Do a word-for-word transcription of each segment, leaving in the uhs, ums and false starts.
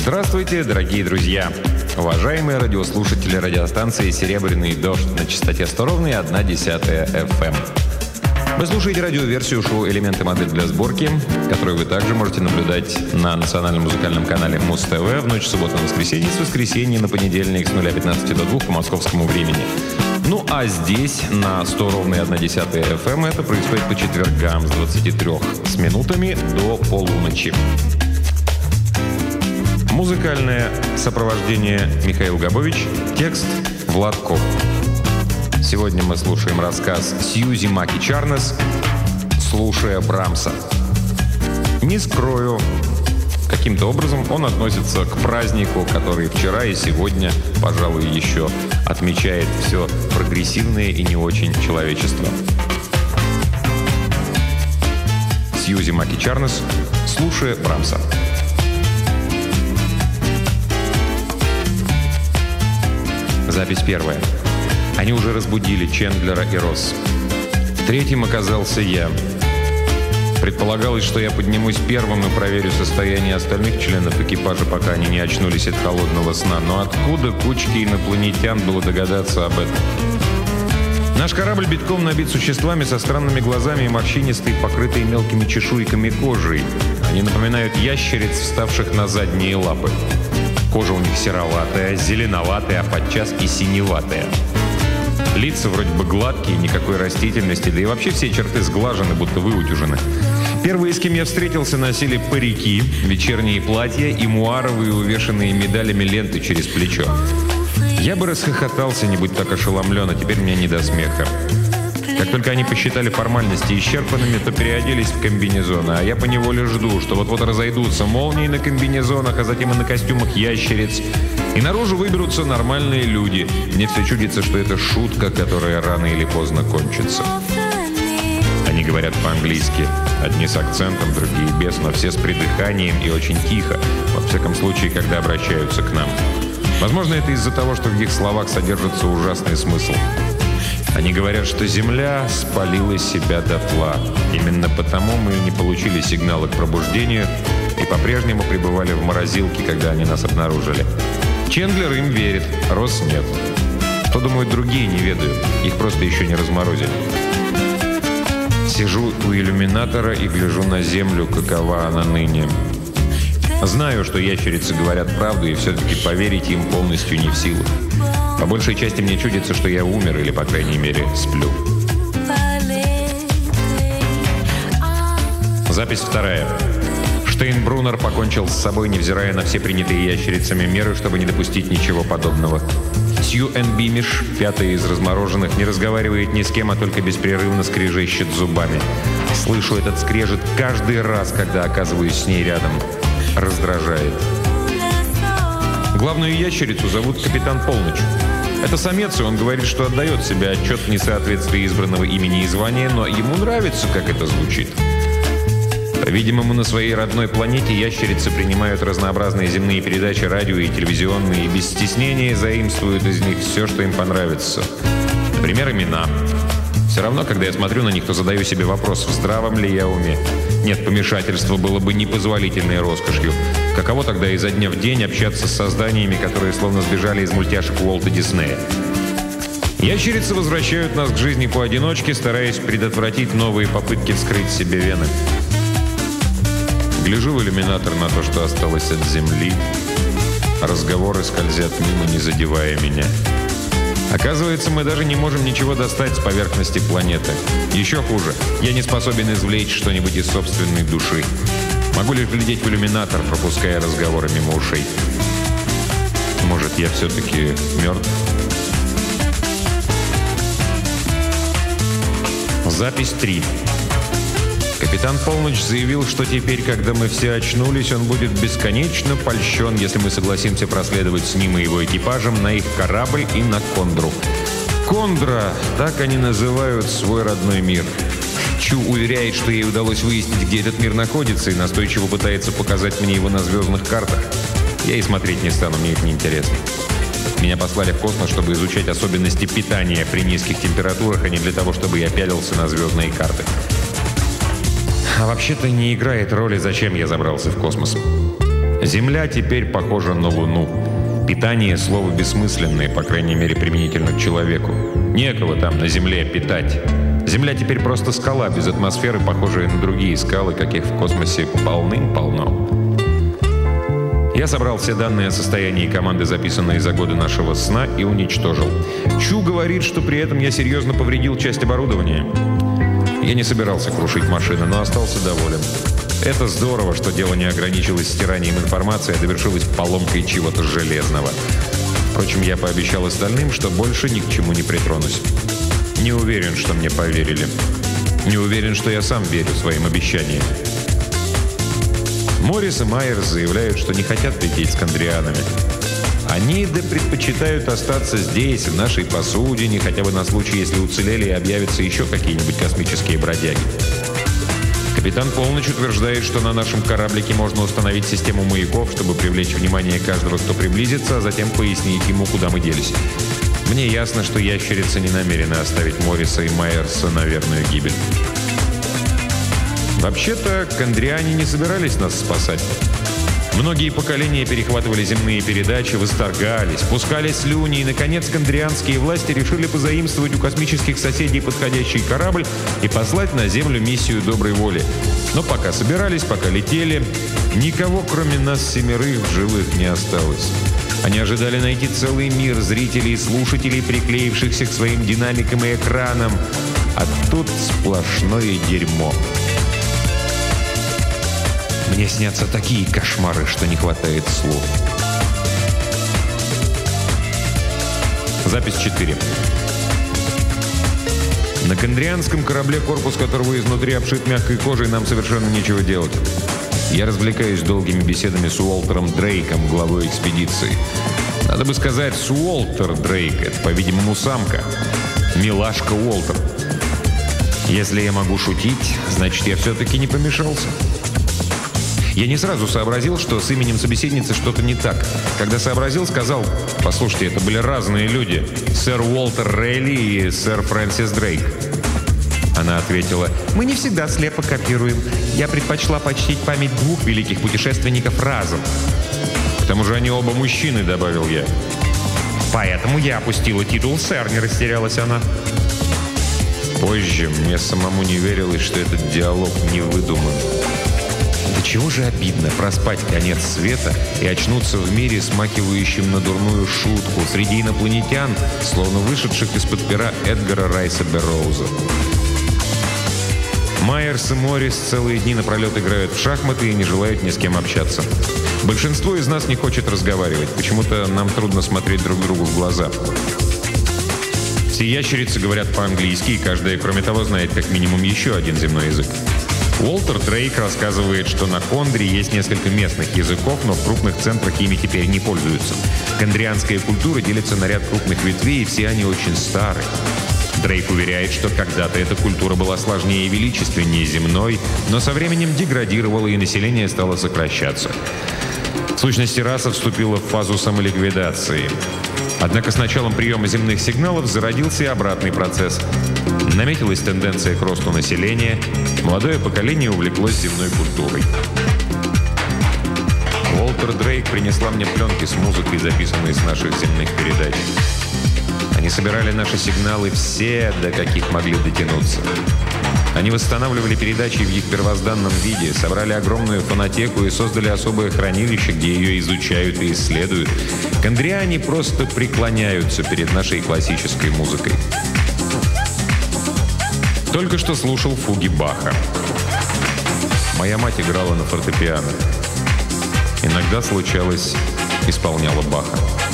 Здравствуйте, дорогие друзья! Уважаемые радиослушатели радиостанции «Серебряный дождь» на частоте сто ровно одна десятая эф эм. Вы слушаете радиоверсию шоу «Элементы. Модель для сборки», которую вы также можете наблюдать на национальном музыкальном канале Муз-ТВ в ночь субботы на воскресенье, с воскресенья на понедельник с нуля пятнадцати до двух по московскому времени. Ну а здесь, на сто ровно одна десятая эф эм, это происходит по четвергам с двадцати трёх с минутами до полуночи. Музыкальное сопровождение Михаил Габович, текст Влад Коп. Сегодня мы слушаем рассказ Сьюзи Маки Чарнес «Слушая Брамса». Не скрою, каким-то образом он относится к празднику, который вчера и сегодня, пожалуй, еще отмечает все прогрессивное и не очень человечество. Сьюзи Маки Чарнес «Слушая Брамса». Запись первая. Они уже разбудили Чендлера и Росс. Третьим оказался я. Предполагалось, что я поднимусь первым и проверю состояние остальных членов экипажа, пока они не очнулись от холодного сна. Но откуда кучке инопланетян было догадаться об этом? Наш корабль битком набит существами со странными глазами и морщинистой, покрытой мелкими чешуйками кожей. Они напоминают ящериц, вставших на задние лапы. Кожа у них сероватая, зеленоватая, а подчас и синеватая. Лица вроде бы гладкие, никакой растительности, да и вообще все черты сглажены, будто выутюжены. Первые, с кем я встретился, носили парики, вечерние платья и муаровые, увешанные медалями ленты через плечо. Я бы расхохотался, не будь так ошеломлен, а теперь мне не до смеха. Как только они посчитали формальности исчерпанными, то переоделись в комбинезоны, а я поневоле жду, что вот-вот разойдутся молнии на комбинезонах, а затем и на костюмах ящериц, и наружу выберутся нормальные люди. Мне все чудится, что это шутка, которая рано или поздно кончится. Они говорят по-английски, одни с акцентом, другие без, но все с придыханием и очень тихо, во всяком случае, когда обращаются к нам. Возможно, это из-за того, что в их словах содержится ужасный смысл. Они говорят, что Земля спалила себя дотла. Именно потому мы не получили сигнала к пробуждению и по-прежнему пребывали в морозилке, когда они нас обнаружили. Чендлер им верит, Росс нет. Что думают другие, не ведаю. Их просто еще не разморозили. Сижу у иллюминатора и гляжу на Землю, какова она ныне. Знаю, что ящерицы говорят правду, и все-таки поверить им полностью не в силах. По большей части мне чудится, что я умер или, по крайней мере, сплю. Запись вторая. Штейнбруннер покончил с собой, невзирая на все принятые ящерицами меры, чтобы не допустить ничего подобного. Сью Энн Бимиш, пятая из размороженных, не разговаривает ни с кем, а только беспрерывно скрежещет зубами. Слышу этот скрежет каждый раз, когда оказываюсь с ней рядом. Раздражает. Главную ящерицу зовут Капитан Полночь. Это самец, и он говорит, что отдает себе отчет в несоответствии избранного имени и звания, но ему нравится, как это звучит. По-видимому, на своей родной планете ящерицы принимают разнообразные земные передачи, радио и телевизионные, и без стеснения заимствуют из них все, что им понравится. Например, имена. Все равно, когда я смотрю на них, то задаю себе вопрос, в здравом ли я уме. Нет, помешательство было бы непозволительной роскошью. Каково тогда изо дня в день общаться с созданиями, которые словно сбежали из мультяшек Уолта Диснея? Ящерицы возвращают нас к жизни поодиночке, стараясь предотвратить новые попытки вскрыть себе вены. Гляжу в иллюминатор на то, что осталось от Земли. Разговоры скользят мимо, не задевая меня. Оказывается, мы даже не можем ничего достать с поверхности планеты. Еще хуже, я не способен извлечь что-нибудь из собственной души. Могу лишь глядеть в иллюминатор, пропуская разговоры мимо ушей. Может, я все-таки мертв? Запись три. Капитан Полночь заявил, что теперь, когда мы все очнулись, он будет бесконечно польщен, если мы согласимся проследовать с ним и его экипажем на их корабль и на Кондру. Кондра, так они называют свой родной мир. Чу уверяет, что ей удалось выяснить, где этот мир находится, и настойчиво пытается показать мне его на звездных картах. Я и смотреть не стану, мне это неинтересно. Меня послали в космос, чтобы изучать особенности питания при низких температурах, а не для того, чтобы я пялился на звездные карты. А вообще-то не играет роли, зачем я забрался в космос. Земля теперь похожа на Луну. Питание – слово бессмысленное, по крайней мере, применительно к человеку. Некого там на Земле питать. Земля теперь просто скала, без атмосферы, похожая на другие скалы, каких в космосе полным-полно. Я собрал все данные о состоянии команды, записанные за годы нашего сна, и уничтожил. Чу говорит, что при этом я серьезно повредил часть оборудования. Я не собирался крушить машины, но остался доволен. Это здорово, что дело не ограничилось стиранием информации, а довершилось поломкой чего-то железного. Впрочем, я пообещал остальным, что больше ни к чему не притронусь. Не уверен, что мне поверили. Не уверен, что я сам верю своим обещаниям. Моррис и Майерс заявляют, что не хотят лететь с кондрианами. Они да предпочитают остаться здесь, в нашей посудине, хотя бы на случай, если уцелели и объявятся еще какие-нибудь космические бродяги. Капитан Полночь утверждает, что на нашем кораблике можно установить систему маяков, чтобы привлечь внимание каждого, кто приблизится, а затем пояснить ему, куда мы делись. Мне ясно, что ящерица не намерена оставить Морриса и Майерса на верную гибель. Вообще-то, кондриане не собирались нас спасать. Многие поколения перехватывали земные передачи, восторгались, пускали слюни, и, наконец, кондрианские власти решили позаимствовать у космических соседей подходящий корабль и послать на Землю миссию доброй воли. Но пока собирались, пока летели, никого, кроме нас семерых, в живых не осталось. Они ожидали найти целый мир зрителей и слушателей, приклеившихся к своим динамикам и экранам, а тут сплошное дерьмо. Мне снятся такие кошмары, что не хватает слов. Запись четыре. На кондрианском корабле, корпус которого изнутри обшит мягкой кожей, нам совершенно нечего делать. Я развлекаюсь долгими беседами с Уолтером Дрейком, главой экспедиции. Надо бы сказать, с Уолтер Дрейк. Это, по-видимому, самка. Милашка Уолтер. Если я могу шутить, значит, я все-таки не помешался. Я не сразу сообразил, что с именем собеседницы что-то не так. Когда сообразил, сказал: «Послушайте, это были разные люди. Сэр Уолтер Рейли и сэр Фрэнсис Дрейк». Она ответила: «Мы не всегда слепо копируем. Я предпочла почтить память двух великих путешественников разом». «К тому же они оба мужчины», — добавил я. «Поэтому я опустила титул сэр», — не растерялась она. Позже мне самому не верилось, что этот диалог не выдуман. Да чего же обидно проспать конец света и очнуться в мире, смахивающем на дурную шутку, среди инопланетян, словно вышедших из-под пера Эдгара Райса Берроуза. Майерс и Моррис целые дни напролет играют в шахматы и не желают ни с кем общаться. Большинство из нас не хочет разговаривать. Почему-то нам трудно смотреть друг другу в глаза. Все ящерицы говорят по-английски, и каждая, кроме того, знает как минимум еще один земной язык. Уолтер Дрейк рассказывает, что на Кондре есть несколько местных языков, но в крупных центрах ими теперь не пользуются. Кондрианская культура делится на ряд крупных ветвей, и все они очень старые. Дрейк уверяет, что когда-то эта культура была сложнее и величественнее земной, но со временем деградировала, и население стало сокращаться. В сущности, раса вступила в фазу самоликвидации. Однако с началом приема земных сигналов зародился и обратный процесс. Наметилась тенденция к росту населения, молодое поколение увлеклось земной культурой. Уолтер Дрейк принесла мне пленки с музыкой, записанной с наших земных передач. Они собирали наши сигналы все, до каких могли дотянуться. Они восстанавливали передачи в их первозданном виде, собрали огромную фонотеку и создали особое хранилище, где ее изучают и исследуют. Кондриане просто преклоняются перед нашей классической музыкой. Только что слушал фуги Баха. Моя мать играла на фортепиано. Иногда, случалось, исполняла Баха.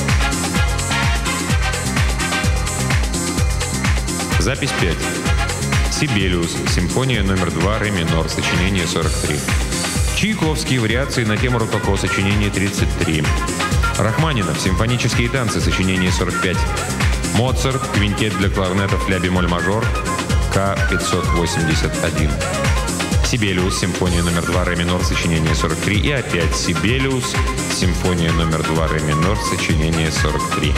Запись пять. Сибелиус. Симфония номер два, ре минор, сочинение сорок три. Чайковский. Вариации на тему рококо, сочинение тридцать три. Рахманинов. Симфонические танцы, сочинение сорок пять. Моцарт. Квинтет для кларнетов ля бемоль мажор, ка пятьсот восемьдесят один. Сибелиус. Симфония номер два, ре минор, сочинение сорок три. И опять Сибелиус. Симфония номер два, ре минор, сочинение сорок три.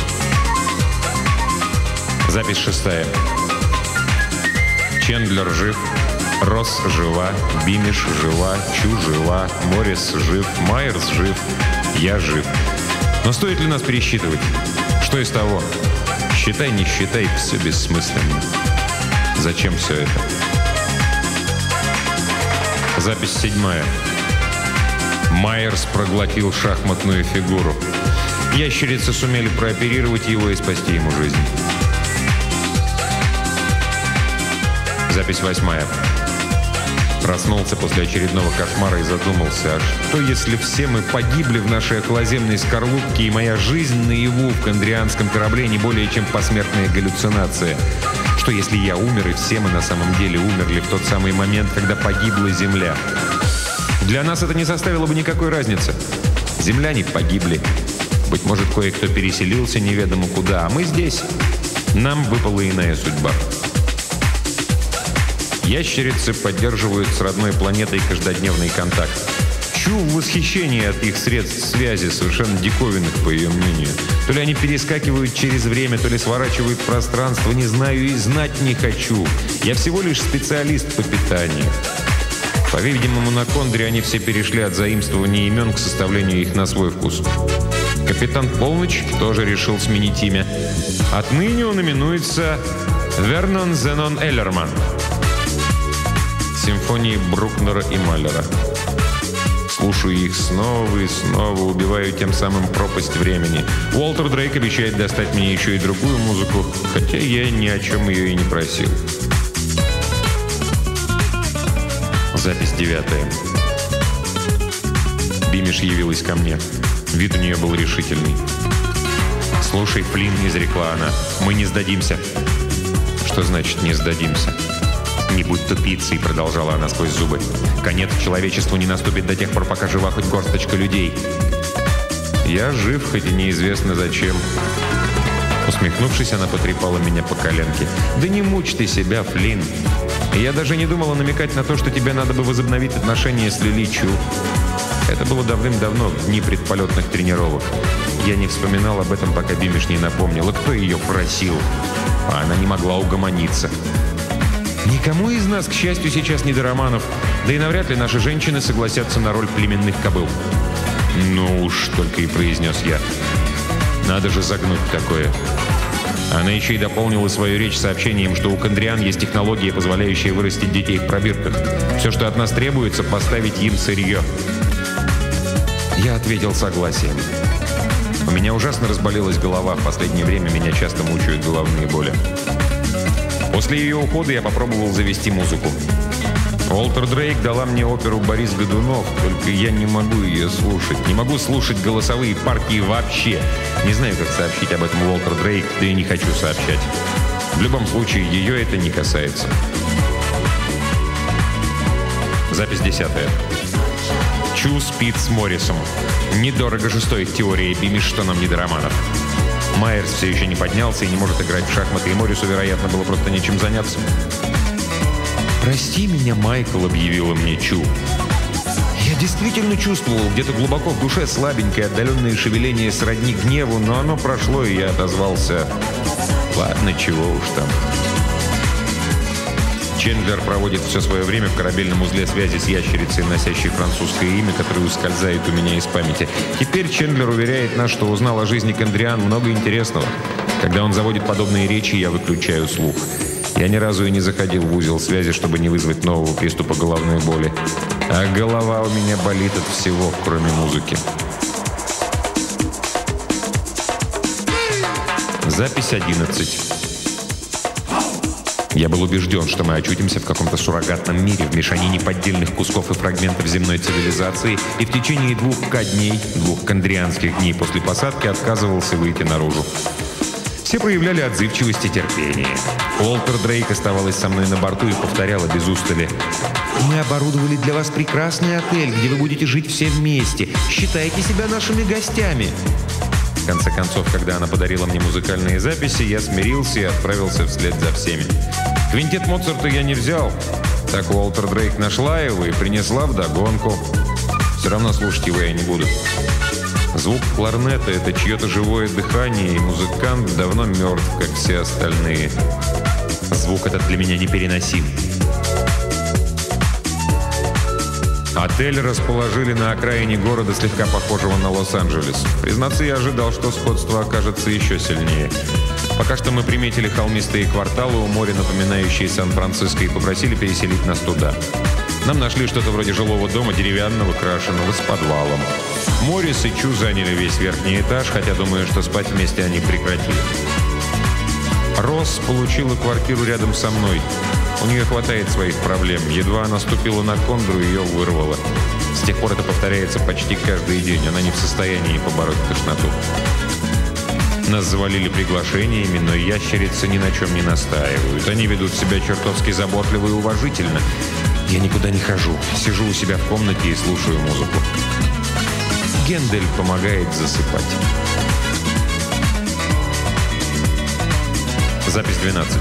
Запись шестая. Чендлер жив. Росс жива, Бимиш жива, Чу жива, Моррис жив, Майерс жив, я жив. Но стоит ли нас пересчитывать? Что из того? Считай, не считай, все бессмысленно. Зачем все это? Запись седьмая. Майерс проглотил шахматную фигуру. Ящерицы сумели прооперировать его и спасти ему жизнь. Запись восьмая. Проснулся после очередного кошмара и задумался, а что если все мы погибли в нашей околоземной скорлупке, и моя жизнь наяву в кондрианском корабле не более чем посмертная галлюцинация? Что если я умер, и все мы на самом деле умерли в тот самый момент, когда погибла Земля? Для нас это не составило бы никакой разницы. Земляне погибли. Быть может, кое-кто переселился неведомо куда, а мы здесь. Нам выпала иная судьба. Ящерицы поддерживают с родной планетой каждодневный контакт. Чу в восхищении от их средств связи, совершенно диковинных, по ее мнению. То ли они перескакивают через время, то ли сворачивают пространство, не знаю и знать не хочу. Я всего лишь специалист по питанию. По-видимому, на Кондре они все перешли от заимствования имен к составлению их на свой вкус. Капитан Полночь тоже решил сменить имя. Отныне он именуется Вернон Зенон Эллерман. Симфонии Брукнера и Маллера. Слушаю их снова и снова, убиваю тем самым пропасть времени. Уолтер Дрейк обещает достать мне еще и другую музыку, хотя я ни о чем ее и не просил. Запись девятая. Бимиш явилась ко мне. Вид у нее был решительный. «Слушай, Флинн», — изрекла она, — «мы не сдадимся». «Что значит «не сдадимся»?» «Не будь тупицей», — продолжала она сквозь зубы. «Конец человечеству не наступит до тех пор, пока жива хоть горсточка людей». «Я жив, хоть и неизвестно зачем». Усмехнувшись, она потрепала меня по коленке. «Да не мучь ты себя, Флинн. Я даже не думала намекать на то, что тебе надо бы возобновить отношения с Лили Чу. Это было давным-давно, в дни предполетных тренировок. Я не вспоминал об этом, пока Бимиш не напомнила, кто ее просил. А она не могла угомониться. Никому из нас, к счастью, сейчас не до романов. Да и навряд ли наши женщины согласятся на роль племенных кобыл». «Ну уж», — только и произнес я. «Надо же загнуть такое». Она еще и дополнила свою речь сообщением, что у кондриан есть технология, позволяющая вырастить детей в пробирках. Все, что от нас требуется, поставить им сырье. Я ответил согласием. У меня ужасно разболелась голова. В последнее время меня часто мучают головные боли. После ее ухода я попробовал завести музыку. Уолтер Дрейк дала мне оперу «Борис Годунов», только я не могу ее слушать. Не могу слушать голосовые партии вообще. Не знаю, как сообщить об этом Уолтер Дрейк, да и не хочу сообщать. В любом случае, ее это не касается. Запись десятая. Чу спит с Моррисом. Недорого же стоит теория Бимиш, что нам не до романов. Майерс все еще не поднялся и не может играть в шахматы, и Моррису, вероятно, было просто нечем заняться. «Прости меня, Майкл», — объявила мне Чу. Я действительно чувствовал где-то глубоко в душе слабенькое отдаленное шевеление сродни гневу, но оно прошло, и я отозвался: «Ладно, чего уж там». Чендлер проводит все свое время в корабельном узле связи с ящерицей, носящей французское имя, которое ускользает у меня из памяти. Теперь Чендлер уверяет нас, что узнал о жизни кондриан много интересного. Когда он заводит подобные речи, я выключаю слух. Я ни разу и не заходил в узел связи, чтобы не вызвать нового приступа головной боли. А голова у меня болит от всего, кроме музыки. Запись одиннадцать. Я был убежден, что мы очутимся в каком-то суррогатном мире, в мешанине поддельных кусков и фрагментов земной цивилизации, и в течение двух ка-дней, двух кондрианских дней после посадки отказывался выйти наружу. Все проявляли отзывчивость и терпение. Уолтер Дрейк оставалась со мной на борту и повторяла без устали: «Мы оборудовали для вас прекрасный отель, где вы будете жить все вместе. Считайте себя нашими гостями». В конце концов, когда она подарила мне музыкальные записи, я смирился и отправился вслед за всеми. Квинтет Моцарта я не взял. Так Уолтер Дрейк нашла его и принесла вдогонку. Все равно слушать его я не буду. Звук кларнета — это чье-то живое дыхание, и музыкант давно мертв, как все остальные. Звук этот для меня непереносим. Отель расположили на окраине города, слегка похожего на Лос-Анджелес. Признаться, я ожидал, что сходство окажется еще сильнее. Пока что мы приметили холмистые кварталы у моря, напоминающие Сан-Франциско, и попросили переселить нас туда. Нам нашли что-то вроде жилого дома, деревянного, крашеного, с подвалом. Моррис и Чу заняли весь верхний этаж, хотя думаю, что спать вместе они прекратили. Росс получила квартиру рядом со мной. У нее хватает своих проблем. Едва она ступила на кондру, ее вырвало. С тех пор это повторяется почти каждый день. Она не в состоянии побороть тошноту. Нас завалили приглашениями, но ящерицы ни на чем не настаивают. Они ведут себя чертовски заботливо и уважительно. Я никуда не хожу. Сижу у себя в комнате и слушаю музыку. Гендель помогает засыпать. Запись двенадцать.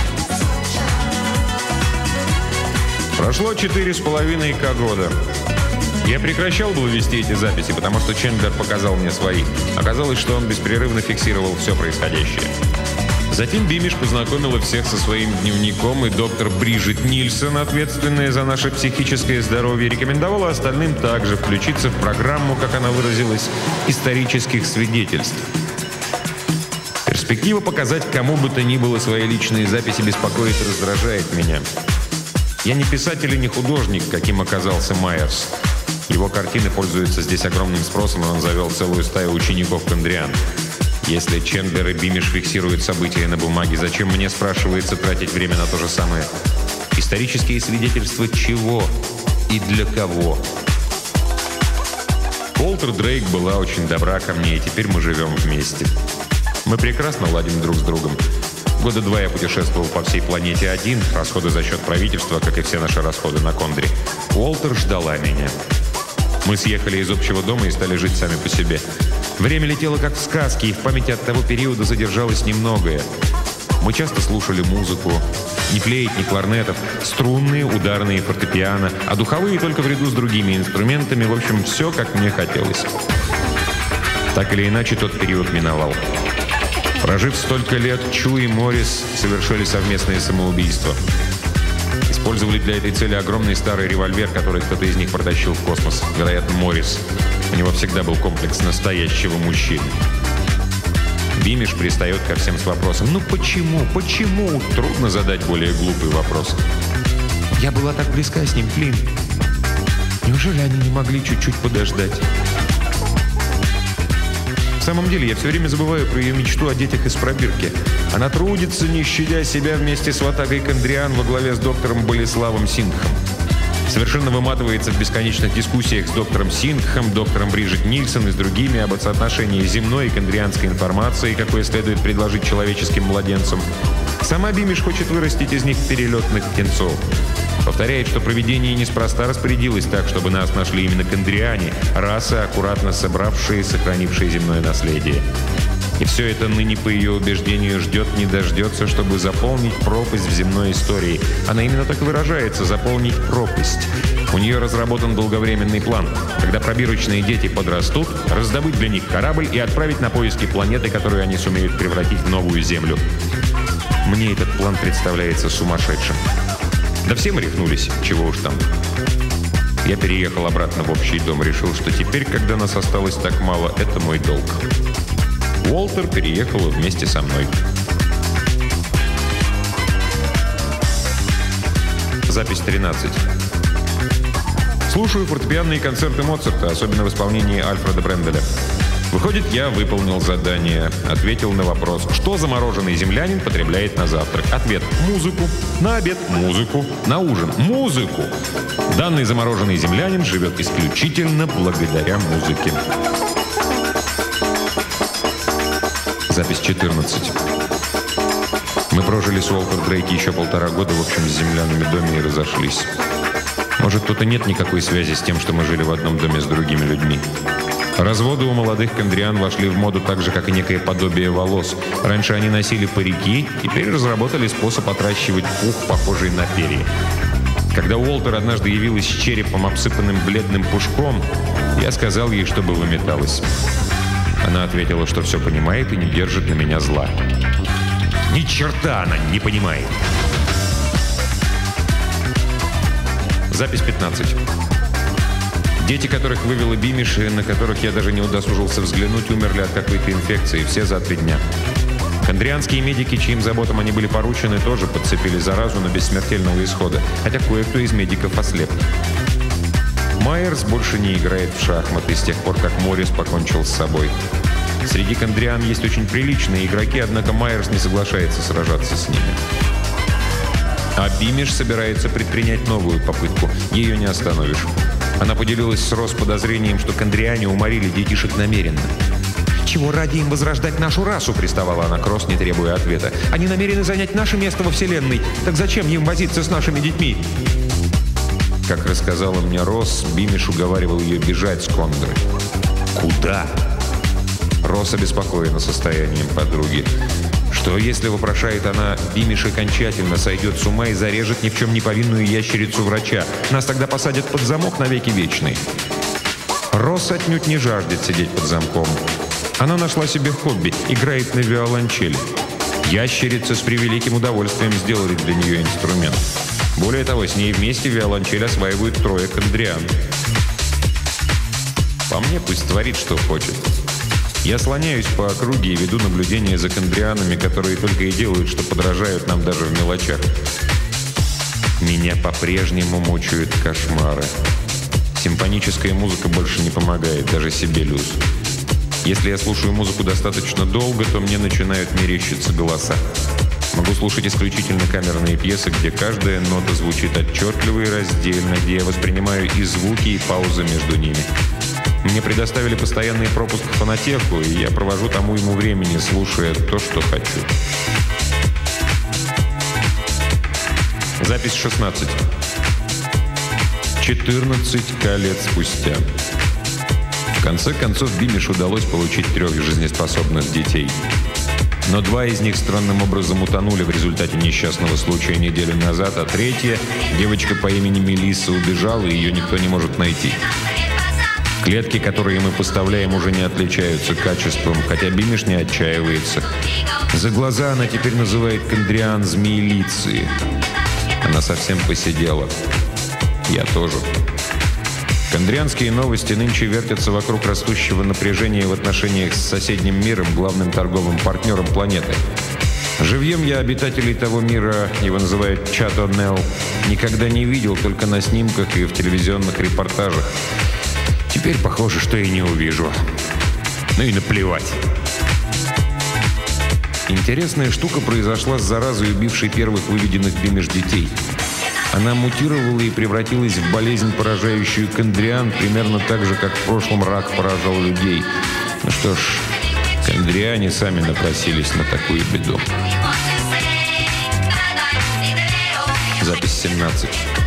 Прошло четыре с половиной ка года. Я прекращал было вести эти записи, потому что Чендлер показал мне свои. Оказалось, что он беспрерывно фиксировал все происходящее. Затем Бимиш познакомила всех со своим дневником, и доктор Бриджит Нильсон, ответственная за наше психическое здоровье, рекомендовала остальным также включиться в программу, как она выразилась, исторических свидетельств. Перспектива показать кому бы то ни было свои личные записи беспокоит и раздражает меня. Я не писатель и не художник, каким оказался Майерс. Его картины пользуются здесь огромным спросом, и он завел целую стаю учеников Кондриан. Если Чендлер и Бимиш фиксируют события на бумаге, зачем мне, спрашивается, тратить время на то же самое? Исторические свидетельства чего и для кого? Уолтер Дрейк была очень добра ко мне, и теперь мы живем вместе. Мы прекрасно ладим друг с другом. Года два я путешествовал по всей планете один, расходы за счет правительства, как и все наши расходы на Кондре. Уолтер ждала меня. Мы съехали из общего дома и стали жить сами по себе. Время летело как в сказке, и в памяти от того периода задержалось немногое. Мы часто слушали музыку. Ни флейт, ни кларнетов, струнные, ударные, фортепиано, а духовые только в ряду с другими инструментами. В общем, все, как мне хотелось. Так или иначе, тот период миновал. Прожив столько лет, Чу и Моррис совершили совместное самоубийство. Использовали для этой цели огромный старый револьвер, который кто-то из них протащил в космос. Вероятно, Моррис. У него всегда был комплекс настоящего мужчины. Бимиш пристает ко всем с вопросом: «Ну почему? Почему?» Трудно задать более глупый вопрос. «Я была так близка с ним, Флинн. Неужели они не могли чуть-чуть подождать?» В самом деле, я все время забываю про ее мечту о детях из пробирки. Она трудится, не щадя себя, вместе с ватагой Кондриан во главе с доктором Болеславом Сингхом. Совершенно выматывается в бесконечных дискуссиях с доктором Сингхом, доктором Бриджит Нильсон и с другими об соотношении земной и кондрианской информации, какое следует предложить человеческим младенцам. Сама Бимиш хочет вырастить из них перелетных птенцов. Повторяет, что провидение неспроста распорядилось так, чтобы нас нашли именно кондриане, расы, аккуратно собравшие и сохранившие земное наследие. И все это ныне, по ее убеждению, ждет, не дождется, чтобы заполнить пропасть в земной истории. Она именно так и выражается – заполнить пропасть. У нее разработан долговременный план. Когда пробирочные дети подрастут, раздобыть для них корабль и отправить на поиски планеты, которую они сумеют превратить в новую Землю. Мне этот план представляется сумасшедшим. Да все мы рехнулись, чего уж там. Я переехал обратно в общий дом, решил, что теперь, когда нас осталось так мало, это мой долг. Уолтер переехала вместе со мной. Запись тринадцать. Слушаю фортепианные концерты Моцарта, особенно в исполнении Альфреда Бренделя. Выходит, я выполнил задание, ответил на вопрос, что замороженный землянин потребляет на завтрак. Ответ – музыку. На обед – музыку. На ужин – музыку. Данный замороженный землянин живет исключительно благодаря музыке. Запись четырнадцать. Мы прожили с Уолтер Дрейки еще полтора года в общем с землянами доме и разошлись. Может, тут и нет никакой связи с тем, что мы жили в одном доме с другими людьми. Разводы у молодых кондриан вошли в моду так же, как и некое подобие волос. Раньше они носили парики, теперь разработали способ отращивать пух, похожий на перья. Когда Уолтер однажды явилась с черепом, обсыпанным бледным пушком, я сказал ей, чтобы выметалась. Она ответила, что все понимает и не держит на меня зла. Ни черта она не понимает. Запись пятнадцать. Дети, которых вывела Бимиш, и на которых я даже не удосужился взглянуть, умерли от какой-то инфекции, все за три дня. Кондрианские медики, чьим заботам они были поручены, тоже подцепили заразу, но без смертельного исхода, хотя кое-кто из медиков ослеп. Майерс больше не играет в шахматы с тех пор, как Моррис покончил с собой. Среди кондриан есть очень приличные игроки, однако Майерс не соглашается сражаться с ними. А Бимиш собирается предпринять новую попытку. Ее не остановишь. Она поделилась с Росс подозрением, что кондриане уморили детишек намеренно. «Чего ради им возрождать нашу расу?» – приставала она к Росс, не требуя ответа. «Они намерены занять наше место во Вселенной. Так зачем им возиться с нашими детьми?» Как рассказала мне Росс, Бимиш уговаривал ее бежать с Кондры. «Куда?» Росс обеспокоена состоянием подруги. Что, если, вопрошает она, Бимиш окончательно сойдет с ума и зарежет ни в чем не повинную ящерицу врача? Нас тогда посадят под замок навеки вечный. Росс отнюдь не жаждет сидеть под замком. Она нашла себе хобби – играет на виолончели. Ящерицы с превеликим удовольствием сделали для нее инструмент. Более того, с ней вместе виолончель осваивают трое кондриан. По мне, пусть творит, что хочет. Я слоняюсь по округе и веду наблюдение за кондрианами, которые только и делают, что подражают нам даже в мелочах. Меня по-прежнему мучают кошмары. Симфоническая музыка больше не помогает, даже Сибелиус. Если я слушаю музыку достаточно долго, то мне начинают мерещиться голоса. Могу слушать исключительно камерные пьесы, где каждая нота звучит отчетливо и раздельно, где я воспринимаю и звуки, и паузы между ними. Мне предоставили постоянный пропуск в фонотеку, и я провожу там уйму времени, слушая то, что хочу. Запись шестнадцать. четырнадцать лет спустя. В конце концов, Бимиш удалось получить трех жизнеспособных детей. Но два из них странным образом утонули в результате несчастного случая неделю назад, а третья, девочка по имени Мелисса, убежала, и ее никто не может найти. Клетки, которые мы поставляем, уже не отличаются качеством, хотя Бимиш не отчаивается. За глаза она теперь называет кондриан змеелицы. Она совсем посидела. Я тоже. Кондрианские новости нынче вертятся вокруг растущего напряжения в отношениях с соседним миром, главным торговым партнером планеты. Живьем я обитателей того мира, его называют Чато-Нел, никогда не видел, только на снимках и в телевизионных репортажах. Теперь похоже, что и не увижу. Ну и наплевать. Интересная штука произошла с заразой, убившей первых выведенных Бимиш детей. Она мутировала и превратилась в болезнь, поражающую кондриан, примерно так же, как в прошлом рак поражал людей. Ну что ж, кондриане сами напросились на такую беду. Запись семнадцать.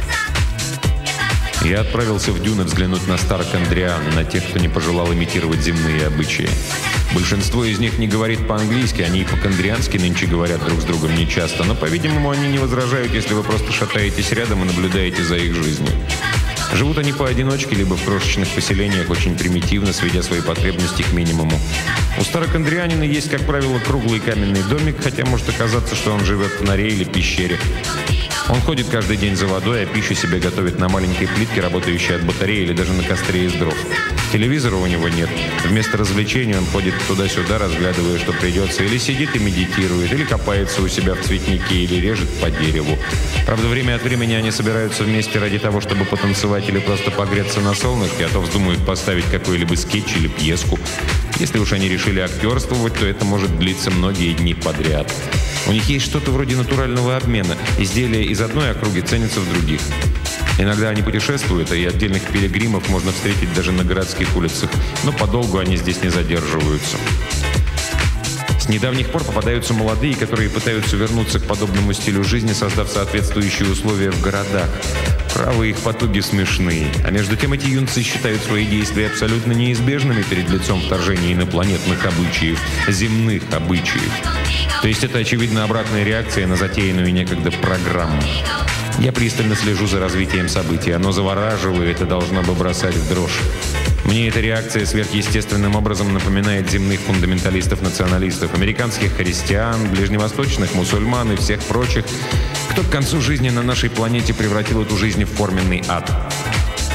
Я отправился в дюны взглянуть на старокондриан, на тех, кто не пожелал имитировать земные обычаи. Большинство из них не говорит по-английски, они и по-кондриански нынче говорят друг с другом нечасто, но, по-видимому, они не возражают, если вы просто шатаетесь рядом и наблюдаете за их жизнью. Живут они поодиночке, либо в крошечных поселениях, очень примитивно, сведя свои потребности к минимуму. У старокондрианина есть, как правило, круглый каменный домик, хотя может оказаться, что он живет в норе или пещере. Он ходит каждый день за водой, а пищу себе готовит на маленькой плитке, работающей от батареи или даже на костре из дров. Телевизора у него нет. Вместо развлечений он ходит туда-сюда, разглядывая, что придется, или сидит и медитирует, или копается у себя в цветнике, или режет по дереву. Правда, время от времени они собираются вместе ради того, чтобы потанцевать или просто погреться на солнышке, а то вздумают поставить какой-либо скетч или пьеску. Если уж они решили актерствовать, то это может длиться многие дни подряд. У них есть что-то вроде натурального обмена. Изделия из одной округи ценятся в других. Иногда они путешествуют, и отдельных пилигримов можно встретить даже на городских улицах, но подолгу они здесь не задерживаются. С недавних пор попадаются молодые, которые пытаются вернуться к подобному стилю жизни, создав соответствующие условия в городах. Право, их потуги смешные. А между тем эти юнцы считают свои действия абсолютно неизбежными перед лицом вторжения инопланетных обычаев, земных обычаев. То есть это, очевидно, обратная реакция на затеянную некогда программу. Я пристально слежу за развитием событий. Оно завораживает и должно бы бросать в дрожь. Мне эта реакция сверхъестественным образом напоминает земных фундаменталистов-националистов, американских христиан, ближневосточных мусульман и всех прочих, кто к концу жизни на нашей планете превратил эту жизнь в форменный ад.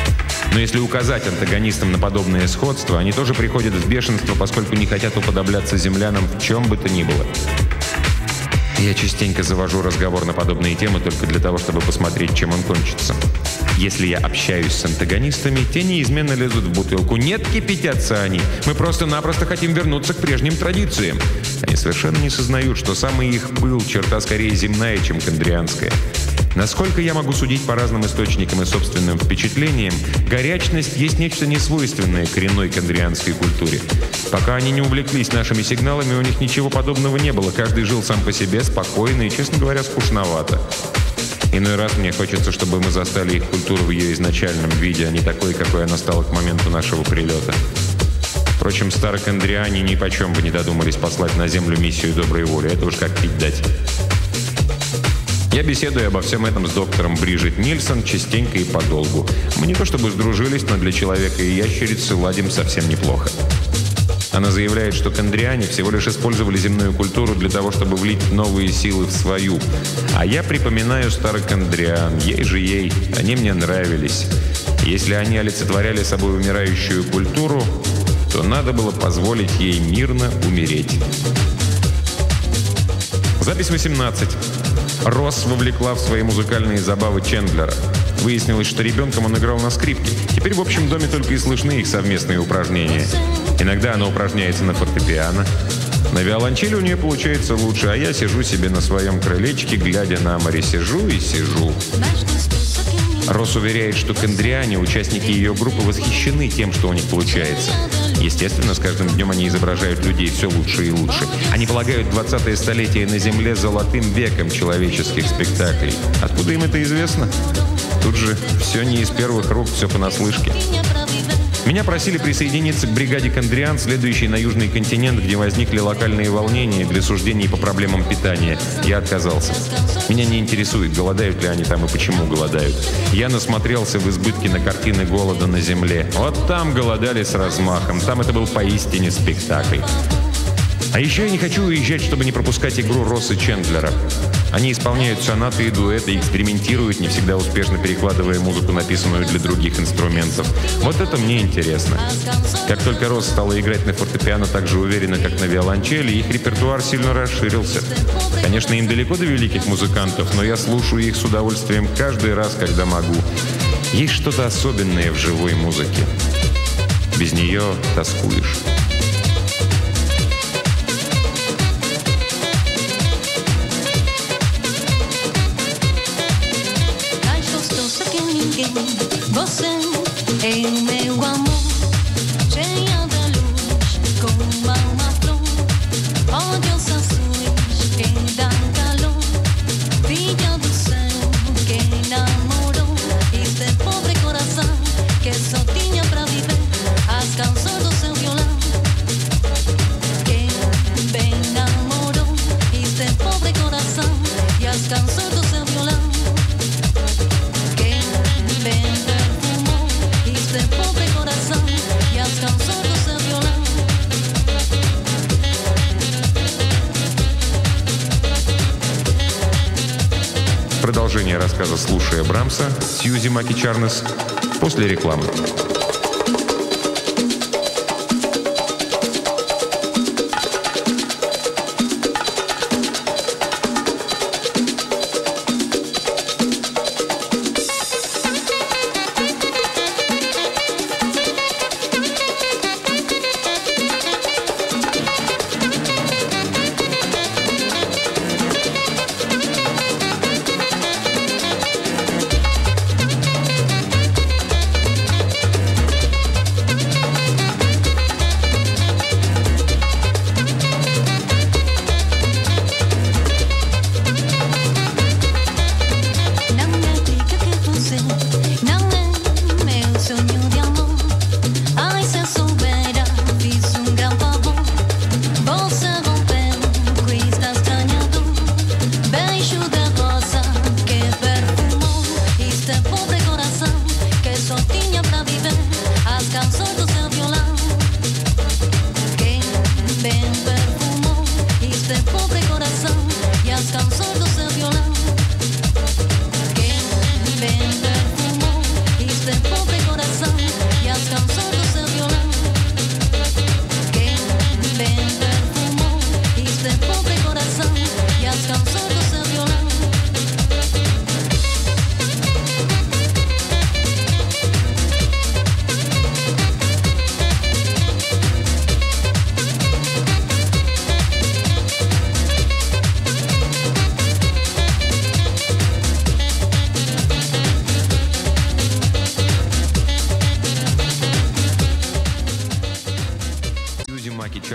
Но если указать антагонистам на подобное сходство, они тоже приходят в бешенство, поскольку не хотят уподобляться землянам в чем бы то ни было. Я частенько завожу разговор на подобные темы только для того, чтобы посмотреть, чем он кончится. Если я общаюсь с антагонистами, те неизменно лезут в бутылку. Нет, кипятятся они. Мы просто-напросто хотим вернуться к прежним традициям. Они совершенно не сознают, что самый их пыл – черта скорее земная, чем кандрианская. Насколько я могу судить по разным источникам и собственным впечатлениям, горячность есть нечто несвойственное коренной кандрианской культуре. Пока они не увлеклись нашими сигналами, у них ничего подобного не было. Каждый жил сам по себе, спокойно и, честно говоря, скучновато. Иной раз мне хочется, чтобы мы застали их культуру в ее изначальном виде, а не такой, какой она стала к моменту нашего прилета. Впрочем, старокандриане ни почем бы не додумались послать на землю миссию доброй воли. Это уж как пить дать. Я беседую обо всем этом с доктором Бриджит Нильсон частенько и подолгу. Мы не то чтобы сдружились, но для человека и ящерицы ладим совсем неплохо. Она заявляет, что кандриане всего лишь использовали земную культуру для того, чтобы влить новые силы в свою. А я припоминаю старокандриан. Ей же ей. Они мне нравились. Если они олицетворяли собой умирающую культуру, то надо было позволить ей мирно умереть. Запись восемнадцать. Росс вовлекла в свои музыкальные забавы Чендлера. Выяснилось, что ребенком он играл на скрипке. Теперь в общем доме только и слышны их совместные упражнения. Иногда она упражняется на фортепиано. На виолончели у нее получается лучше, а я сижу себе на своем крылечке, глядя на море. Сижу и сижу. Росс уверяет, что кандриане, участники ее группы, восхищены тем, что у них получается. Естественно, с каждым днем они изображают людей все лучше и лучше. Они полагают двадцатое столетие на Земле золотым веком человеческих спектаклей. Откуда им это известно? Тут же все не из первых рук, все понаслышке. Меня просили присоединиться к бригаде кандриан, следующей на Южный континент, где возникли локальные волнения для суждений по проблемам питания. Я отказался. Меня не интересует, голодают ли они там и почему голодают. Я насмотрелся в избытке на картины голода на земле. Вот там голодали с размахом. Там это был поистине спектакль. А еще я не хочу уезжать, чтобы не пропускать игру Росса Чендлера. Они исполняют сонаты и дуэты, экспериментируют, не всегда успешно перекладывая музыку, написанную для других инструментов. Вот это мне интересно. Как только Росс стала играть на фортепиано так же уверенно, как на виолончели, их репертуар сильно расширился. Конечно, им далеко до великих музыкантов, но я слушаю их с удовольствием каждый раз, когда могу. Есть что-то особенное в живой музыке. Без нее тоскуешь. Você é o meu amor, cheia de luz, como uma flor, onde os azuis que dão calor, filha do céu que namorou este pobre coração que só tinha pra viver as canções do seu violão. Que bem namorou este pobre coração e as canções do seu violão. Продолжение рассказа «Слушая Брамса» Сьюзи Маки Чарнес после рекламы.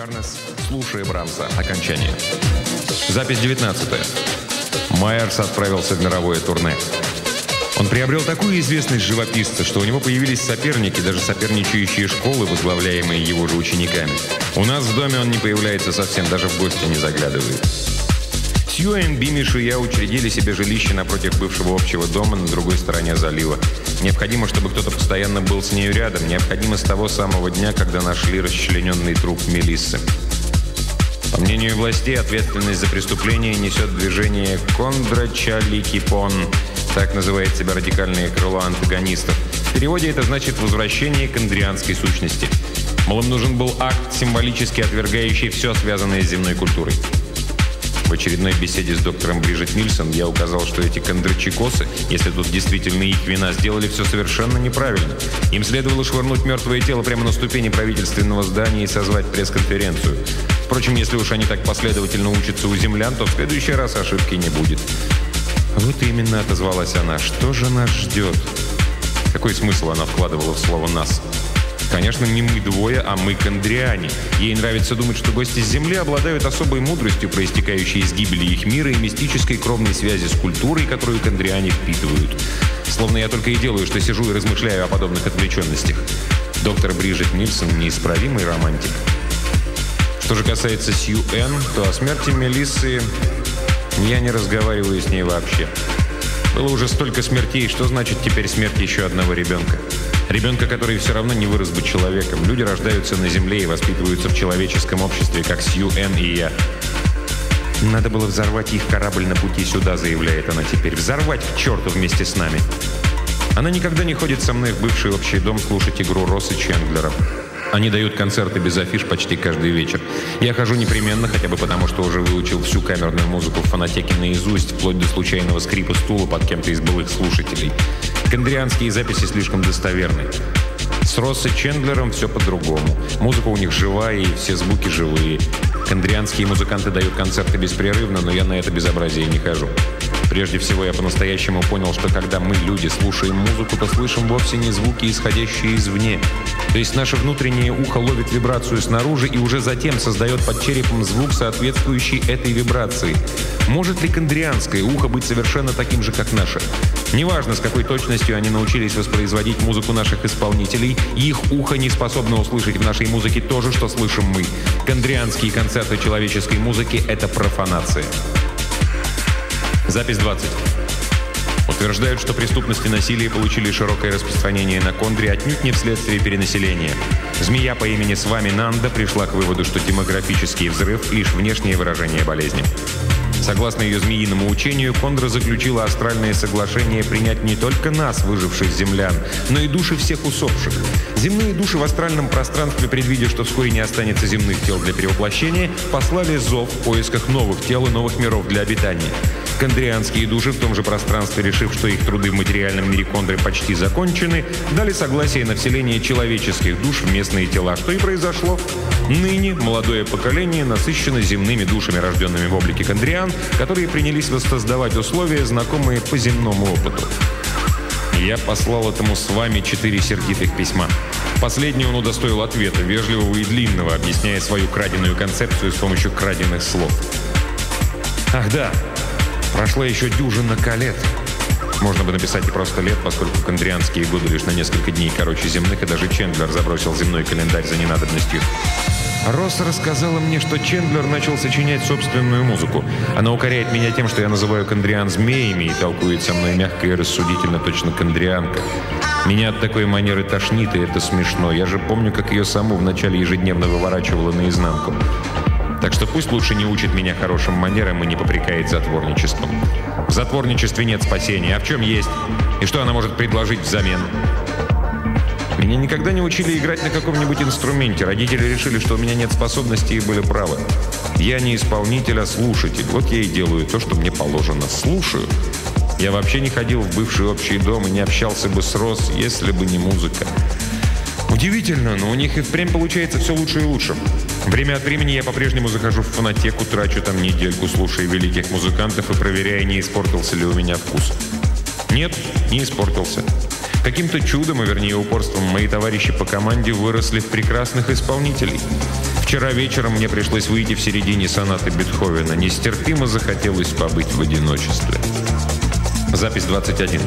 Барнес, слушая Брамса. Окончание. Запись девятнадцатая. Майерс отправился в мировое турне. Он приобрел такую известность живописца, что у него появились соперники, даже соперничающие школы, возглавляемые его же учениками. У нас в доме он не появляется совсем, даже в гости не заглядывает. Сью и Бимиш и я учредили себе жилище напротив бывшего общего дома на другой стороне залива. Необходимо, чтобы кто-то постоянно был с нею рядом. Необходимо с того самого дня, когда нашли расчлененный труп Мелиссы. По мнению властей, ответственность за преступление несет движение Кондрачаликипон. Так называет себя радикальное крыло антагонистов. В переводе это значит «возвращение к кондрианской сущности». Мол, им нужен был акт, символически отвергающий все, связанное с земной культурой. В очередной беседе с доктором Бриджит Нильсон я указал, что эти кондрачикосы, если тут действительно их вина, сделали все совершенно неправильно. Им следовало швырнуть мертвое тело прямо на ступени правительственного здания и созвать пресс-конференцию. Впрочем, если уж они так последовательно учатся у землян, то в следующий раз ошибки не будет. Вот именно, отозвалась она. Что же нас ждет? Какой смысл она вкладывала в слово «нас»? Конечно, не мы двое, а мы кондриане. Ей нравится думать, что гости с Земли обладают особой мудростью, проистекающей из гибели их мира и мистической кровной связи с культурой, которую кондриане впитывают. Словно я только и делаю, что сижу и размышляю о подобных отвлеченностях. Доктор Бриджит Нильсон – неисправимый романтик. Что же касается Сью Энн, то о смерти Мелиссы я не разговариваю с ней вообще. Было уже столько смертей, что значит теперь смерть еще одного ребенка? Ребенка, который все равно не вырос бы человеком. Люди рождаются на земле и воспитываются в человеческом обществе, как Сью Энн и я. «Надо было взорвать их корабль на пути сюда», — заявляет она теперь. «Взорвать к черту вместе с нами». Она никогда не ходит со мной в бывший общий дом слушать игру Росса Чендлера. Они дают концерты без афиш почти каждый вечер. Я хожу непременно, хотя бы потому, что уже выучил всю камерную музыку в фонотеке наизусть, вплоть до случайного скрипа стула под кем-то из былых слушателей. Кондрианские записи слишком достоверны. С Россой Чендлером все по-другому. Музыка у них живая, и все звуки живые. Кондрианские музыканты дают концерты беспрерывно, но я на это безобразие не хожу. Прежде всего, я по-настоящему понял, что когда мы, люди, слушаем музыку, то слышим вовсе не звуки, исходящие извне. То есть наше внутреннее ухо ловит вибрацию снаружи и уже затем создает под черепом звук, соответствующий этой вибрации. Может ли кондрианское ухо быть совершенно таким же, как наше? Неважно, с какой точностью они научились воспроизводить музыку наших исполнителей, их ухо не способно услышать в нашей музыке то же, что слышим мы. Кондрианские концерты человеческой музыки – это профанация. Запись двадцать. Утверждают, что преступность и насилие получили широкое распространение на Кондре отнюдь не вследствие перенаселения. Змея по имени Свами-Нанда пришла к выводу, что демографический взрыв – лишь внешнее выражение болезни. Согласно ее змеиному учению, Кондра заключила астральное соглашение принять не только нас, выживших землян, но и души всех усопших. Земные души в астральном пространстве, предвидя, что вскоре не останется земных тел для перевоплощения, послали зов в поисках новых тел и новых миров для обитания. Кондрианские души в том же пространстве, решив, что их труды в материальном мире Кондры почти закончены, дали согласие на вселение человеческих душ в местные тела, что и произошло. Ныне молодое поколение насыщено земными душами, рожденными в облике кондриан, которые принялись воссоздавать условия, знакомые по земному опыту. Я послал этому с вами четыре сердитых письма. Последнее он удостоил ответа, вежливого и длинного, объясняя свою краденую концепцию с помощью краденных слов. Ах да, прошла еще дюжина лет. Можно бы написать и просто лет, поскольку кондрианские годы лишь на несколько дней короче земных, и даже Чендлер забросил земной календарь за ненадобностью. Росс рассказала мне, что Чендлер начал сочинять собственную музыку. Она укоряет меня тем, что я называю кондриан змеями, и толкует со мной мягко и рассудительно, точно кондрианка. Меня от такой манеры тошнит, и это смешно. Я же помню, как ее саму вначале ежедневно выворачивала наизнанку. Так что пусть лучше не учит меня хорошим манерам и не попрекает затворничеством. В затворничестве нет спасения, а в чем есть? И что она может предложить взамен? Меня никогда не учили играть на каком-нибудь инструменте. Родители решили, что у меня нет способностей, и были правы. Я не исполнитель, а слушатель. Вот я и делаю то, что мне положено. Слушаю. Я вообще не ходил в бывший общий дом и не общался бы с Росс, если бы не музыка. Удивительно, но у них и впрямь получается все лучше и лучше. Время от времени я по-прежнему захожу в фонотеку, трачу там недельку, слушая великих музыкантов и проверяя, не испортился ли у меня вкус. Нет, не испортился. Каким-то чудом, а вернее упорством, мои товарищи по команде выросли в прекрасных исполнителей. Вчера вечером мне пришлось выйти в середине сонаты Бетховена. Нестерпимо захотелось побыть в одиночестве. Запись двадцать один.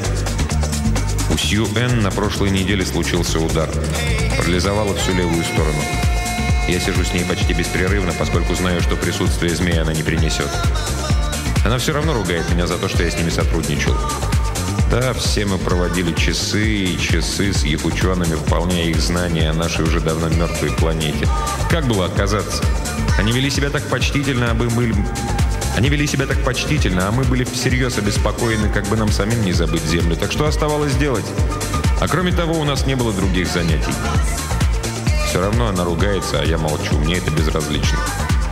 У Сью Энн на прошлой неделе случился удар. Парализовала всю левую сторону. Я сижу с ней почти беспрерывно, поскольку знаю, что присутствие змеи она не принесет. Она все равно ругает меня за то, что я с ними сотрудничал. Да, все мы проводили часы и часы с их учеными, выполняя их знания о нашей уже давно мертвой планете. Как было отказаться? Они вели себя так почтительно, а мы были... Они вели себя так почтительно, а мы были всерьез обеспокоены, как бы нам самим не забыть Землю. Так что оставалось делать? А кроме того, у нас не было других занятий. Все равно она ругается, а я молчу. Мне это безразлично.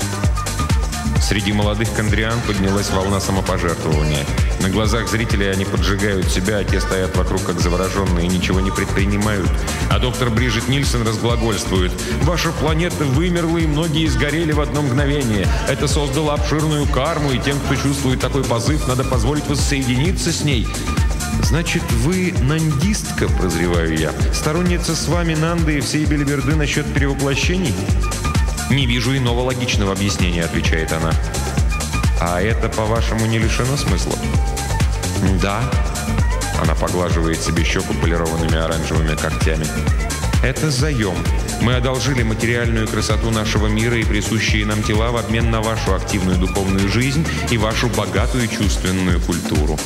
Среди молодых кондриан поднялась волна самопожертвования. На глазах зрителей они поджигают себя, а те стоят вокруг как завороженные и ничего не предпринимают. А доктор Бриджит Нильсон разглагольствует: «Ваша планета вымерла, и многие сгорели в одно мгновение. Это создало обширную карму, и тем, кто чувствует такой позыв, надо позволить воссоединиться с ней». «Значит, вы нандистка?» – прозреваю я. «Сторонница с вами Нанды и всей белиберды насчет перевоплощений?» «Не вижу иного логичного объяснения», – отвечает она. «А это, по-вашему, не лишено смысла?» «Да». Она поглаживает себе щеку полированными оранжевыми когтями. «Это заем. Мы одолжили материальную красоту нашего мира и присущие нам тела в обмен на вашу активную духовную жизнь и вашу богатую чувственную культуру».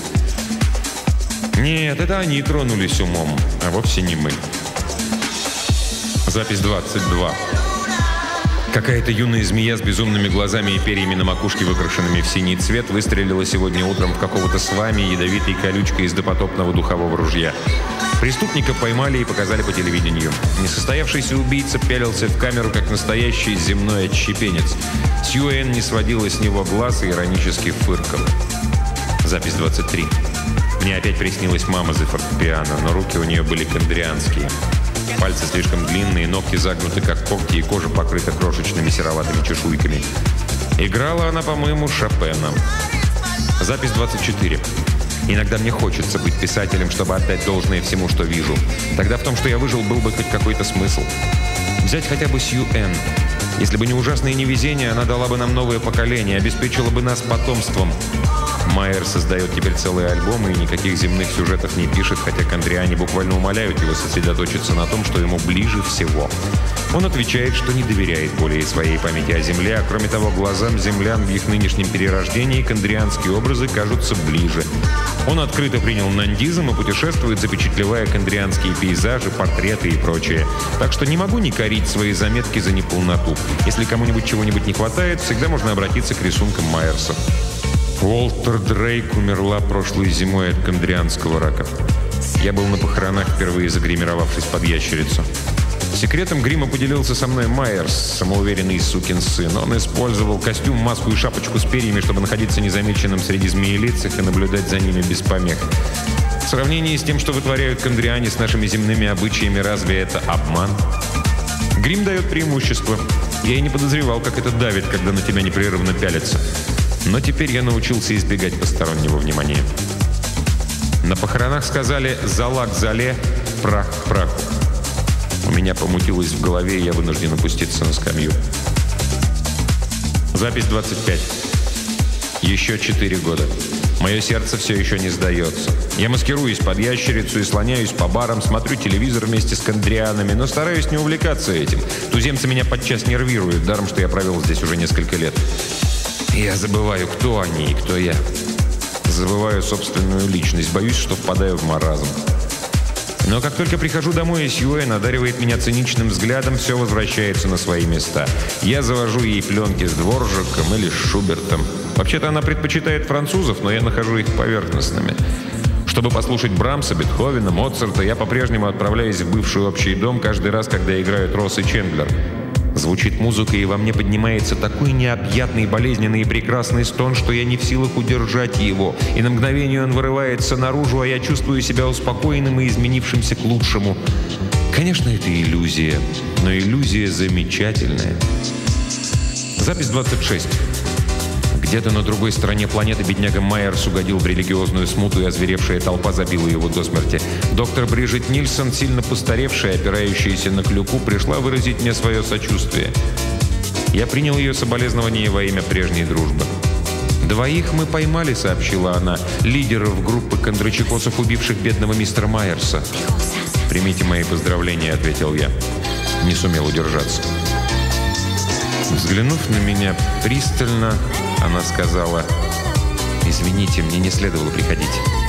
«Нет, это они тронулись умом, а вовсе не мы». Запись двадцать два. Какая-то юная змея с безумными глазами и перьями на макушке, выкрашенными в синий цвет, выстрелила сегодня утром в какого-то с вами ядовитой колючкой из допотопного духового ружья. Преступника поймали и показали по телевидению. Несостоявшийся убийца пялился в камеру, как настоящий земной отщепенец. Сью Энн не сводила с него глаз и иронически фыркала. Запись двадцать три. Мне опять приснилась мама за фортепиано, но руки у нее были кондрианские. Пальцы слишком длинные, ногти загнуты, как когти, и кожа покрыта крошечными сероватыми чешуйками. Играла она, по-моему, Шопена. Запись двадцать четыре. Иногда мне хочется быть писателем, чтобы отдать должное всему, что вижу. Тогда в том, что я выжил, был бы хоть какой-то смысл. Взять хотя бы Сью Энн. Если бы не ужасное невезение, она дала бы нам новое поколение, обеспечила бы нас потомством. Майер создает теперь целые альбомы и никаких земных сюжетов не пишет, хотя кондриане буквально умоляют его сосредоточиться на том, что ему ближе всего. Он отвечает, что не доверяет более своей памяти о Земле, а кроме того, глазам землян в их нынешнем перерождении кондрианские образы кажутся ближе. Он открыто принял нандизм и путешествует, запечатлевая кондрианские пейзажи, портреты и прочее. Так что не могу не корить свои заметки за неполноту. Если кому-нибудь чего-нибудь не хватает, всегда можно обратиться к рисункам Майерса. Уолтер Дрейк умерла прошлой зимой от кондрианского рака. Я был на похоронах, впервые загримировавшись под ящерицу. Секретом грима поделился со мной Майерс, самоуверенный сукин сын. Он использовал костюм, маску и шапочку с перьями, чтобы находиться незамеченным среди змеелицых и наблюдать за ними без помех. В сравнении с тем, что вытворяют кондриане с нашими земными обычаями, разве это обман? Грим дает преимущество. Я и не подозревал, как это давит, когда на тебя непрерывно пялятся. Но теперь я научился избегать постороннего внимания. На похоронах сказали «зала к зале, прах к праху». У меня помутилось в голове, и я вынужден опуститься на скамью. Запись двадцать пять. Еще четыре года. Мое сердце все еще не сдается. Я маскируюсь под ящерицу и слоняюсь по барам, смотрю телевизор вместе с кондрианами, но стараюсь не увлекаться этим. Туземцы меня подчас нервируют, даром, что я провел здесь уже несколько лет. Я забываю, кто они и кто я. Забываю собственную личность, боюсь, что впадаю в маразм. Но как только прихожу домой, и Сью Энн одаривает меня циничным взглядом, все возвращается на свои места. Я завожу ей пленки с Дворжаком или с Шубертом. Вообще-то она предпочитает французов, но я нахожу их поверхностными. Чтобы послушать Брамса, Бетховена, Моцарта, я по-прежнему отправляюсь в бывший общий дом каждый раз, когда играют Росс и Чендлер. Звучит музыка, и во мне поднимается такой необъятный, болезненный и прекрасный стон, что я не в силах удержать его. И на мгновение он вырывается наружу, а я чувствую себя успокоенным и изменившимся к лучшему. Конечно, это иллюзия, но иллюзия замечательная. Запись двадцать шесть. Где-то на другой стороне планеты бедняга Майерс угодил в религиозную смуту, и озверевшая толпа забила его до смерти. Доктор Бриджит Нильсон, сильно постаревшая, опирающаяся на клюку, пришла выразить мне свое сочувствие. Я принял ее соболезнование во имя прежней дружбы. «Двоих мы поймали», — сообщила она, — «лидеров группы кондрачекосов, убивших бедного мистера Майерса». «Примите мои поздравления», — ответил я. Не сумел удержаться. Взглянув на меня пристально, она сказала: «Извините, мне не следовало приходить».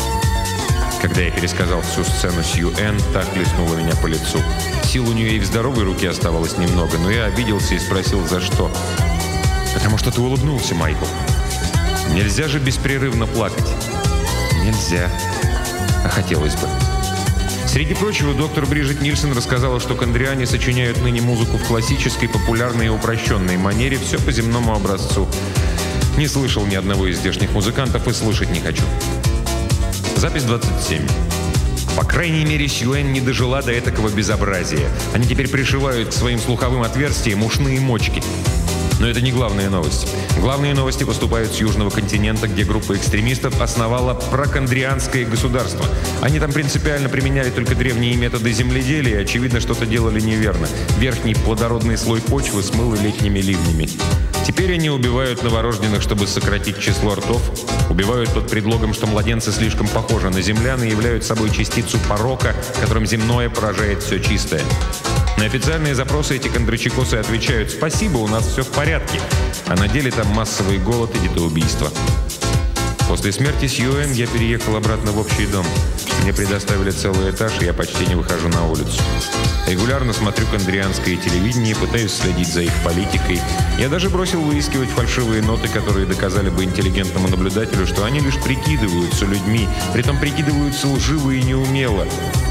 Когда я пересказал всю сцену с Юэн, так хлестнула меня по лицу. Сил у нее и в здоровой руке оставалось немного, но я обиделся и спросил, за что. «Потому что ты улыбнулся, Майкл. Нельзя же беспрерывно плакать». «Нельзя. А хотелось бы». Среди прочего, доктор Бриджит Нильсон рассказала, что кондриане сочиняют ныне музыку в классической, популярной и упрощенной манере, все по земному образцу. Не слышал ни одного из здешних музыкантов и слышать не хочу. Запись двадцать семь. По крайней мере, Сьюэн не дожила до этакого безобразия. Они теперь пришивают к своим слуховым отверстиям ушные мочки. Но это не главная новость. Главные новости поступают с Южного континента, где группа экстремистов основала прокондрианское государство. Они там принципиально применяли только древние методы земледелия и, очевидно, что-то делали неверно. Верхний плодородный слой почвы смыло летними ливнями. Теперь они убивают новорожденных, чтобы сократить число ртов, убивают под предлогом, что младенцы слишком похожи на землян и являют собой частицу порока, которым земное поражает все чистое. На официальные запросы эти кондрачекосы отвечают: «Спасибо, у нас все в порядке». А на деле там массовый голод и детоубийство. После смерти Сьюэн я переехал обратно в общий дом. Мне предоставили целый этаж, и я почти не выхожу на улицу. Регулярно смотрю кондрианское телевидение, пытаюсь следить за их политикой. Я даже бросил выискивать фальшивые ноты, которые доказали бы интеллигентному наблюдателю, что они лишь прикидываются людьми, притом прикидываются лживо и неумело.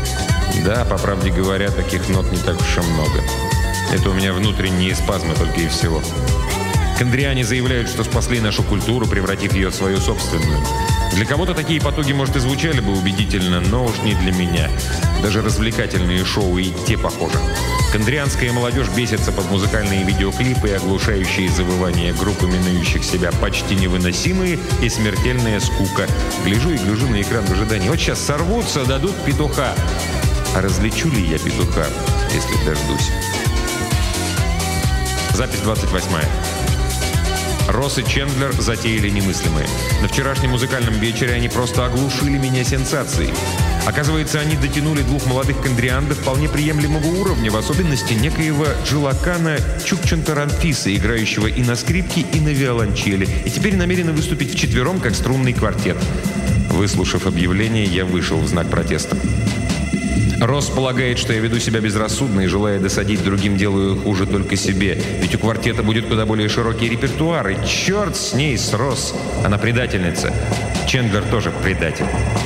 Да, по правде говоря, таких нот не так уж и много. Это у меня внутренние спазмы только и всего. Кондриане заявляют, что спасли нашу культуру, превратив ее в свою собственную. Для кого-то такие потуги, может, и звучали бы убедительно, но уж не для меня. Даже развлекательные шоу и те похожи. Кондрианская молодежь бесится под музыкальные видеоклипы и оглушающие завывания групп, именующих себя почти невыносимые, и смертельная скука. Гляжу и гляжу на экран в ожидании. Вот сейчас сорвутся, дадут петуха. А различу ли я петуха, если дождусь? Запись двадцать восьмая. Росс и Чендлер затеяли немыслимое. На вчерашнем музыкальном вечере они просто оглушили меня сенсацией. Оказывается, они дотянули двух молодых кондриан до вполне приемлемого уровня, в особенности некоего Джилакана Чукчантаранфиса, играющего и на скрипке, и на виолончели, и теперь намерены выступить вчетвером, как струнный квартет. Выслушав объявление, я вышел в знак протеста. Росс полагает, что я веду себя безрассудно и, желая досадить другим, делаю хуже только себе. Ведь у квартета будет куда более широкий репертуар. И черт с ней, с Росс. Она предательница. Чендлер тоже предатель.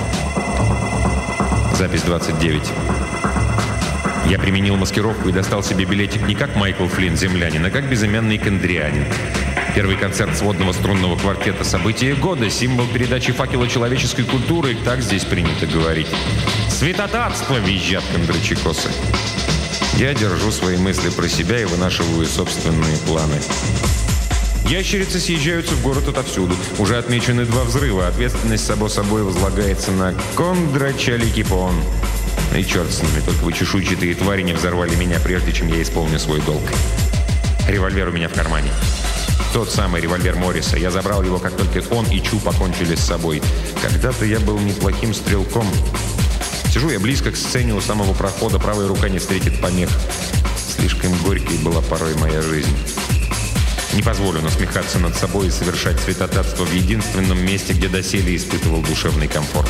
Запись двадцать девять. Я применил маскировку и достал себе билетик не как Майкл Флинн, землянин, а как безымянный кондрианин. Первый концерт сводного струнного квартета — событие года, символ передачи факела человеческой культуры, так здесь принято говорить. «Святотатство!» — визжат кондрачекосы. Я держу свои мысли про себя и вынашиваю собственные планы. Ящерицы съезжаются в город отовсюду. Уже отмечены два взрыва. Ответственность, само собой, возлагается на Кондрачаликипон. И черт с ними, только вы чешуйчатые твари не взорвали меня, прежде чем я исполню свой долг. Револьвер у меня в кармане. Тот самый револьвер Морриса. Я забрал его, как только он и Чу покончили с собой. Когда-то я был неплохим стрелком. Сижу я близко к сцене у самого прохода, правая рука не встретит помех. Слишком горькой была порой моя жизнь. Не позволю насмехаться над собой и совершать святотатство в единственном месте, где доселе испытывал душевный комфорт.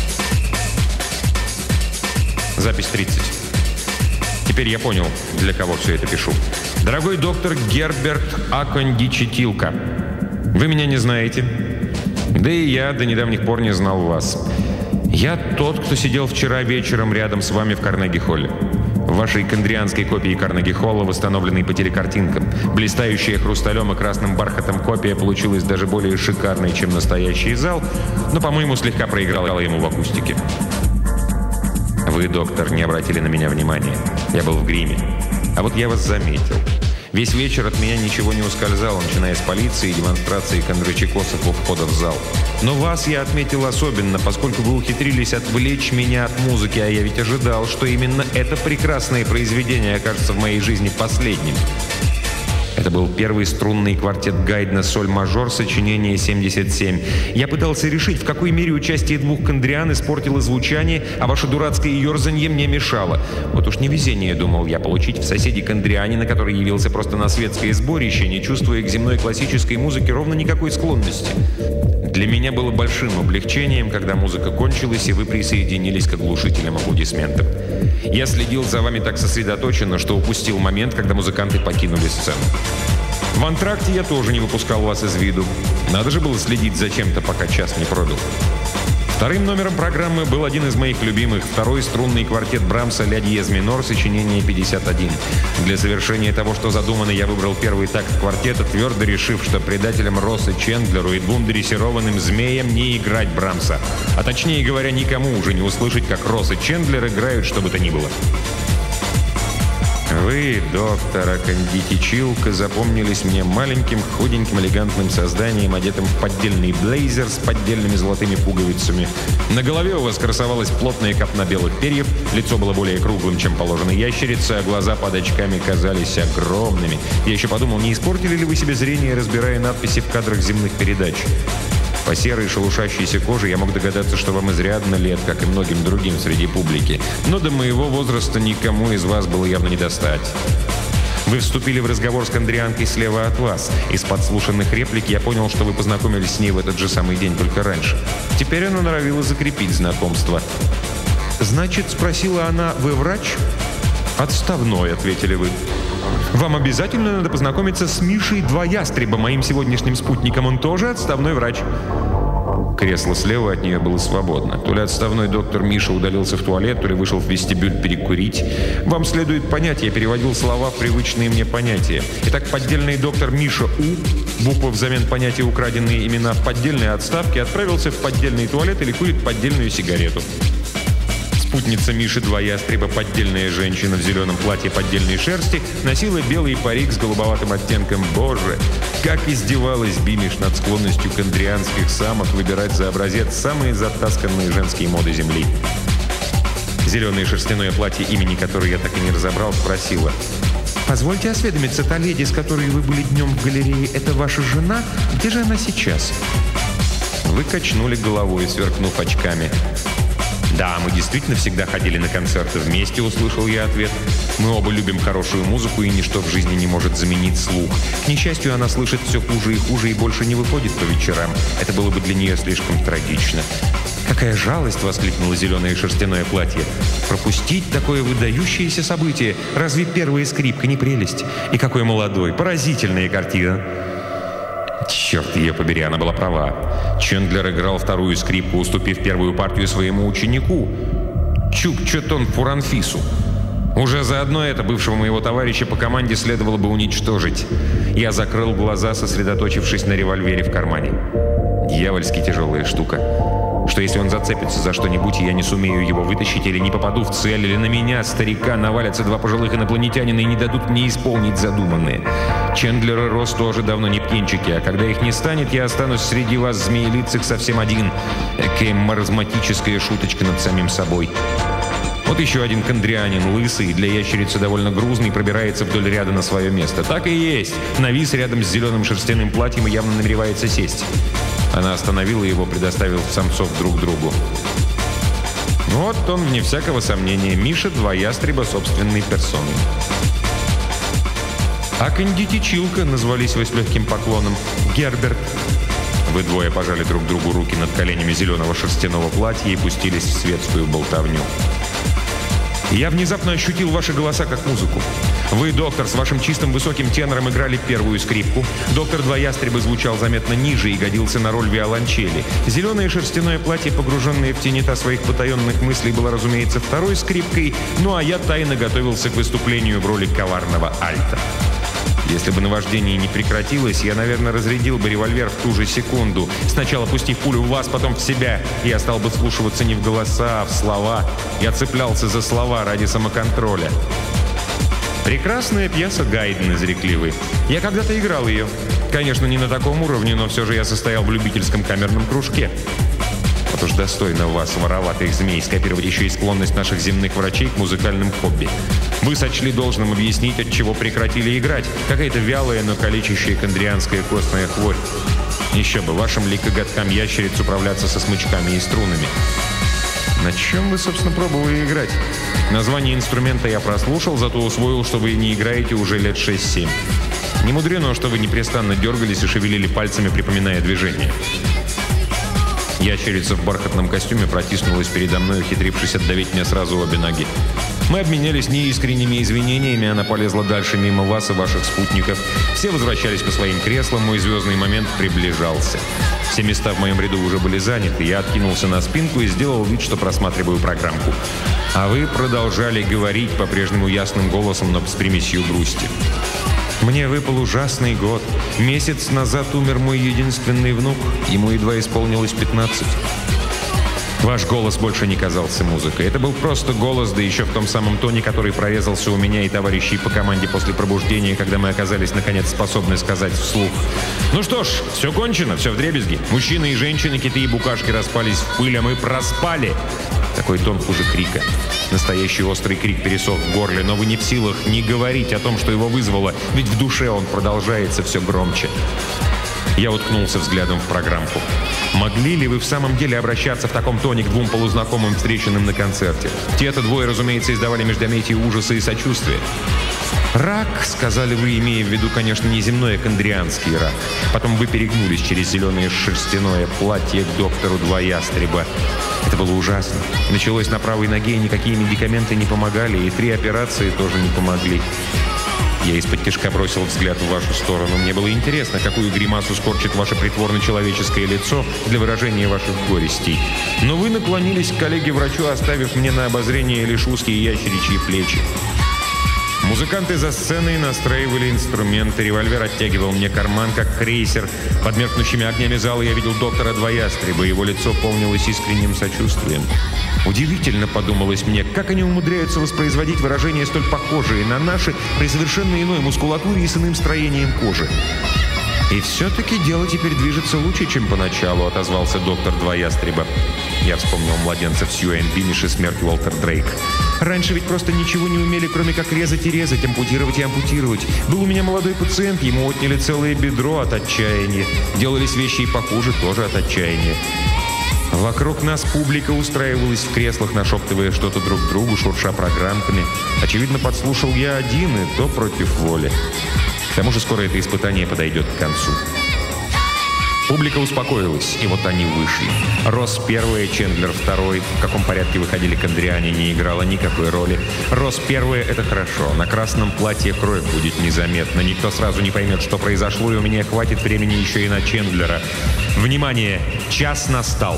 Запись тридцать. Теперь я понял, для кого все это пишу. Дорогой доктор Герберт Акондичитилка, вы меня не знаете. Да и я до недавних пор не знал вас. Я тот, кто сидел вчера вечером рядом с вами в Карнеги-холле. В вашей кондрианской копии Карнеги-холла, восстановленной по телекартинкам, блистающая хрусталем и красным бархатом копия получилась даже более шикарной, чем настоящий зал, но, по-моему, слегка проиграла ему в акустике. Вы, доктор, не обратили на меня внимания. Я был в гриме. А вот я вас заметил. Весь вечер от меня ничего не ускользало, начиная с полиции и демонстрации кондрачекосов у входа в зал. Но вас я отметил особенно, поскольку вы ухитрились отвлечь меня от музыки, а я ведь ожидал, что именно это прекрасное произведение окажется в моей жизни последним. Это был первый струнный квартет Гайдна «Соль-мажор», сочинение семьдесят семь. Я пытался решить, в какой мере участие двух кондриан испортило звучание, а ваше дурацкое ерзанье мне мешало. Вот уж невезение, думал я, получить в соседи кондрианина, который явился просто на светское сборище, не чувствуя к земной классической музыке ровно никакой склонности. Для меня было большим облегчением, когда музыка кончилась, и вы присоединились к оглушительным аплодисментам. Я следил за вами так сосредоточенно, что упустил момент, когда музыканты покинули сцену. В антракте я тоже не выпускал вас из виду. Надо же было следить за чем-то, пока час не пробил. Вторым номером программы был один из моих любимых, второй струнный квартет Брамса «Ля диез минор», сочинение пятьдесят один. Для совершения того, что задумано, я выбрал первый такт квартета, твердо решив, что предателям Росса Чендлеру и двум дрессированным змеям не играть Брамса. А точнее говоря, никому уже не услышать, как Росс и Чендлер играют, что бы то ни было. Вы, доктор Акондитичилка, запомнились мне маленьким, худеньким, элегантным созданием, одетым в поддельный блейзер с поддельными золотыми пуговицами. На голове у вас красовалась плотная копна белых перьев, лицо было более круглым, чем положено ящерице, а глаза под очками казались огромными. Я еще подумал, не испортили ли вы себе зрение, разбирая надписи в кадрах земных передач? По серой шелушащейся коже я мог догадаться, что вам изрядно лет, как и многим другим среди публики. Но до моего возраста никому из вас было явно не достать. Вы вступили в разговор с кондрианкой слева от вас. Из подслушанных реплик я понял, что вы познакомились с ней в этот же самый день, только раньше. Теперь она норовила закрепить знакомство. «Значит, — спросила она, — вы врач?» «Отставной», — ответили вы. «Вам обязательно надо познакомиться с Мишей Два Ястреба, моим сегодняшним спутником. Он тоже отставной врач». Кресло слева от нее было свободно. То ли отставной доктор Миша удалился в туалет, то ли вышел в вестибюль перекурить. Вам следует понять, я переводил слова в привычные мне понятия. Итак, поддельный доктор Миша У, буква взамен понятия «украденные имена» в поддельной отставке, отправился в поддельный туалет или курит поддельную сигарету. Спутница Миши Два Ястреба, поддельная женщина в зеленом платье поддельной шерсти, носила белый парик с голубоватым оттенком. Боже, как издевалась Бимиш над склонностью кондрианских самок выбирать за образец самые затасканные женские моды Земли. Зеленое шерстяное платье, имени которой я так и не разобрал, спросила: «Позвольте осведомиться, та леди, с которой вы были днем в галерее, это ваша жена? Где же она сейчас?» Вы качнули головой, сверкнув очками. «Да, мы действительно всегда ходили на концерты вместе», — услышал я ответ. «Мы оба любим хорошую музыку, и ничто в жизни не может заменить слух. К несчастью, она слышит все хуже и хуже и больше не выходит по вечерам. Это было бы для нее слишком трагично». «Какая жалость!» — воскликнуло зеленое шерстяное платье. «Пропустить такое выдающееся событие! Разве первая скрипка не прелесть? И какой молодой! Поразительная картина!» Черт ее побери, она была права. Чендлер играл вторую скрипку, уступив первую партию своему ученику, Чукчетон Фуранфису. Уже заодно это бывшего моего товарища по команде следовало бы уничтожить. Я закрыл глаза, сосредоточившись на револьвере в кармане. Дьявольски тяжелая штука. Что если он зацепится за что-нибудь, и я не сумею его вытащить, или не попаду в цель, или на меня, старика, навалятся два пожилых инопланетянина и не дадут мне исполнить задуманное. Чендлер и Росс тоже давно не птенчики, а когда их не станет, я останусь среди вас, змеелицых, совсем один. Экая маразматическая шуточка над самим собой. Вот еще один кондрианин, лысый, для ящерицы довольно грузный, пробирается вдоль ряда на свое место. Так и есть. Навис рядом с зеленым шерстяным платьем и явно намеревается сесть. Она остановила его, предоставив самцов друг другу. Вот он, вне всякого сомнения, Миша Два Ястреба собственной персоной. Акондитичилка, назвались вы с легким поклоном. Герберт. Вы двое пожали друг другу руки над коленями зеленого шерстяного платья и пустились в светскую болтовню. Я внезапно ощутил ваши голоса как музыку. Вы, доктор, с вашим чистым высоким тенором играли первую скрипку. Доктор Два Ястреба звучал заметно ниже и годился на роль виолончели. Зеленое шерстяное платье, погруженное в тенета своих потаенных мыслей, было, разумеется, второй скрипкой, ну а я тайно готовился к выступлению в роли коварного альта. Если бы наваждение не прекратилось, я, наверное, разрядил бы револьвер в ту же секунду. Сначала пустив пулю в вас, потом в себя. Я стал бы вслушиваться не в голоса, а в слова. Я цеплялся за слова ради самоконтроля. «Прекрасная пьеса Гайден», изрекли вы. Я когда-то играл ее. Конечно, не на таком уровне, но все же я состоял в любительском камерном кружке. Вот уж достойно вас, вороватых змей, скопировать еще и склонность наших земных врачей к музыкальным хобби. Вы сочли должным объяснить, от чего прекратили играть. Какая-то вялая, но калечащая кондрианская костная хворь. Еще бы, вашим лейкогаткам ящериц управляться со смычками и струнами. На чем вы, собственно, пробовали играть? Название инструмента я прослушал, зато усвоил, что вы не играете уже лет шесть-семь. Не мудрено, что вы непрестанно дергались и шевелили пальцами, припоминая движение. Ящерица в бархатном костюме протиснулась передо мной, ухитрившись отдавить мне сразу обе ноги. Мы обменялись неискренними извинениями, она полезла дальше мимо вас и ваших спутников. Все возвращались по своим креслам, мой звездный момент приближался. Все места в моем ряду уже были заняты, я откинулся на спинку и сделал вид, что просматриваю программку. А вы продолжали говорить по-прежнему ясным голосом, но с примесью грусти. Мне выпал ужасный год. Месяц назад умер мой единственный внук. Ему едва исполнилось пятнадцать. Ваш голос больше не казался музыкой. Это был просто голос, да еще в том самом тоне, который прорезался у меня и товарищей по команде после пробуждения, когда мы оказались, наконец, способны сказать вслух. Ну что ж, все кончено, все вдребезги. Мужчины и женщины, киты и букашки распались в пыль, а мы проспали. Такой тон хуже крика. Настоящий острый крик пересох в горле, но вы не в силах не говорить о том, что его вызвало, ведь в душе он продолжается все громче. Я уткнулся взглядом в программку. Могли ли вы в самом деле обращаться в таком тоне к двум полузнакомым, встреченным на концерте? Те-то двое, разумеется, издавали междометия ужаса и сочувствия. «Рак», — сказали вы, имея в виду, конечно, неземной, а кондрианский рак. Потом вы перегнулись через зеленое шерстяное платье к доктору Два Ястреба. Это было ужасно. Началось на правой ноге, и никакие медикаменты не помогали, и три операции тоже не помогли. Я из-под тишка бросил взгляд в вашу сторону. Мне было интересно, какую гримасу скорчит ваше притворно-человеческое лицо для выражения ваших горестей. Но вы наклонились к коллеге-врачу, оставив мне на обозрение лишь узкие ящеричьи плечи. Музыканты за сценой настраивали инструменты. Револьвер оттягивал мне карман, как крейсер. Под меркнущими огнями зала я видел доктора Два Ястреба. Его лицо полнилось искренним сочувствием. Удивительно, подумалось мне, как они умудряются воспроизводить выражения столь похожие на наши при совершенно иной мускулатуре и с иным строением кожи. «И все-таки дело теперь движется лучше, чем поначалу», — отозвался доктор Два Ястреба. Я вспомнил младенцев Сью Энн Биниш и смерть Уолтер Дрейк. Раньше ведь просто ничего не умели, кроме как резать и резать, ампутировать и ампутировать. Был у меня молодой пациент, ему отняли целое бедро от отчаяния. Делались вещи и похуже, тоже от отчаяния. Вокруг нас публика устраивалась в креслах, нашептывая что-то друг другу, шурша программками. Очевидно, подслушал я один, и то против воли. К тому же скоро это испытание подойдет к концу. Публика успокоилась, и вот они вышли. Росс первая, Чендлер второй. В каком порядке выходили кондриане, не играло никакой роли. Росс первая — это хорошо. На красном платье кровь будет незаметно. Никто сразу не поймет, что произошло, и у меня хватит времени еще и на Чендлера. Внимание! Час настал!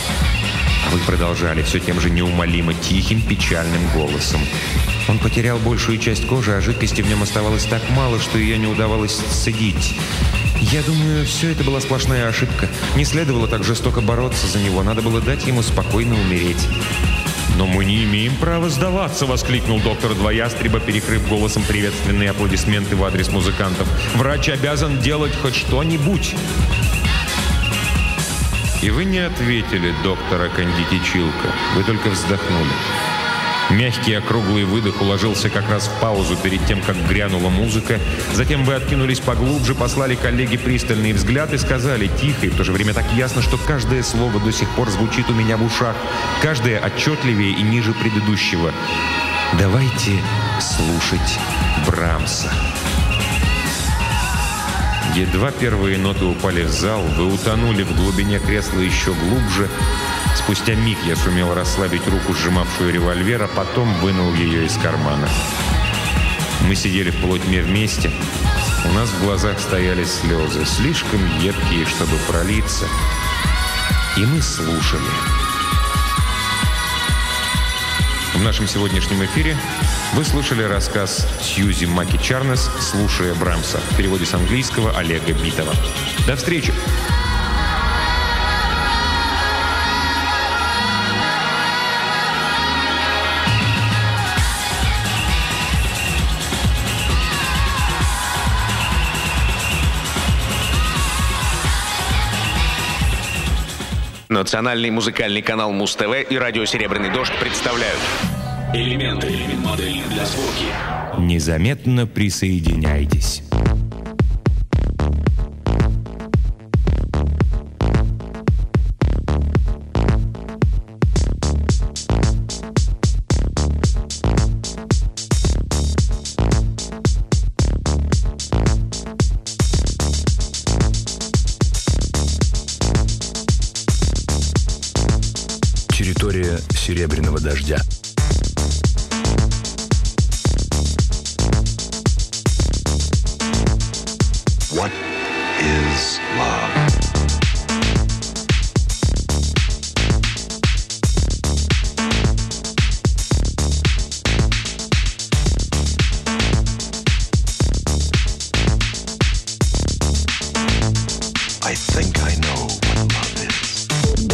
А вы продолжали все тем же неумолимо тихим, печальным голосом. Он потерял большую часть кожи, а жидкости в нем оставалось так мало, что ее не удавалось сцедить. Я думаю, все это была сплошная ошибка. Не следовало так жестоко бороться за него. Надо было дать ему спокойно умереть. «Но мы не имеем права сдаваться!» — воскликнул доктор Два Ястреба, перекрыв голосом приветственные аплодисменты в адрес музыкантов. «Врач обязан делать хоть что-нибудь!» И вы не ответили, доктора Кондитичилка. Вы только вздохнули. Мягкий округлый выдох уложился как раз в паузу перед тем, как грянула музыка. Затем вы откинулись поглубже, послали коллеге пристальный взгляд и сказали тихо, и в то же время так ясно, что каждое слово до сих пор звучит у меня в ушах, каждое отчетливее и ниже предыдущего. «Давайте слушать Брамса». Едва первые ноты упали в зал, вы утонули в глубине кресла еще глубже. Спустя миг я сумел расслабить руку, сжимавшую револьвер, а потом вынул ее из кармана. Мы сидели в полутьме вместе. У нас в глазах стояли слезы, слишком едкие, чтобы пролиться. И мы слушали. В нашем сегодняшнем эфире вы слушали рассказ Сьюзи Маки Чарнес «Слушая Брамса» в переводе с английского Олега Битова. До встречи! Национальный музыкальный канал Муз-ТВ и радио «Серебряный дождь» представляют. Элементы. Модель для сборки. Незаметно присоединяйтесь. Территория Серебряного дождя. What is love? I think I know what love is.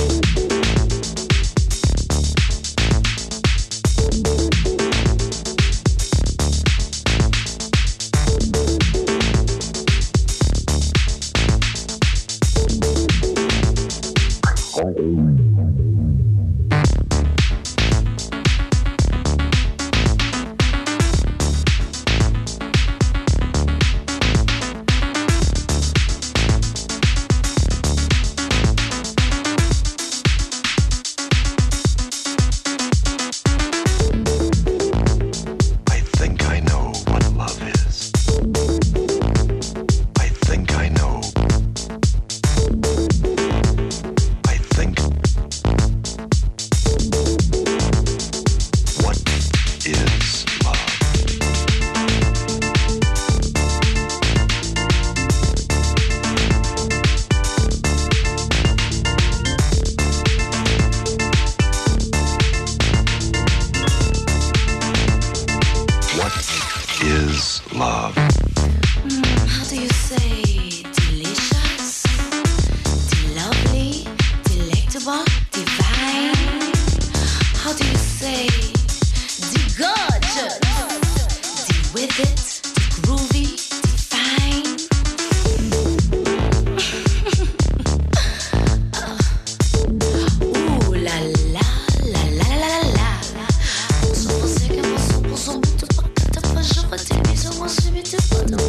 Is love. Mm, how do you say delicious, de-lovely, delectable, divine? How do you say de-gorgeous, de-with it, de-groovy, de-fine? Ooh la la, la la la la la. Posso você que posso, posso muito. Je redis, mais au moins celui de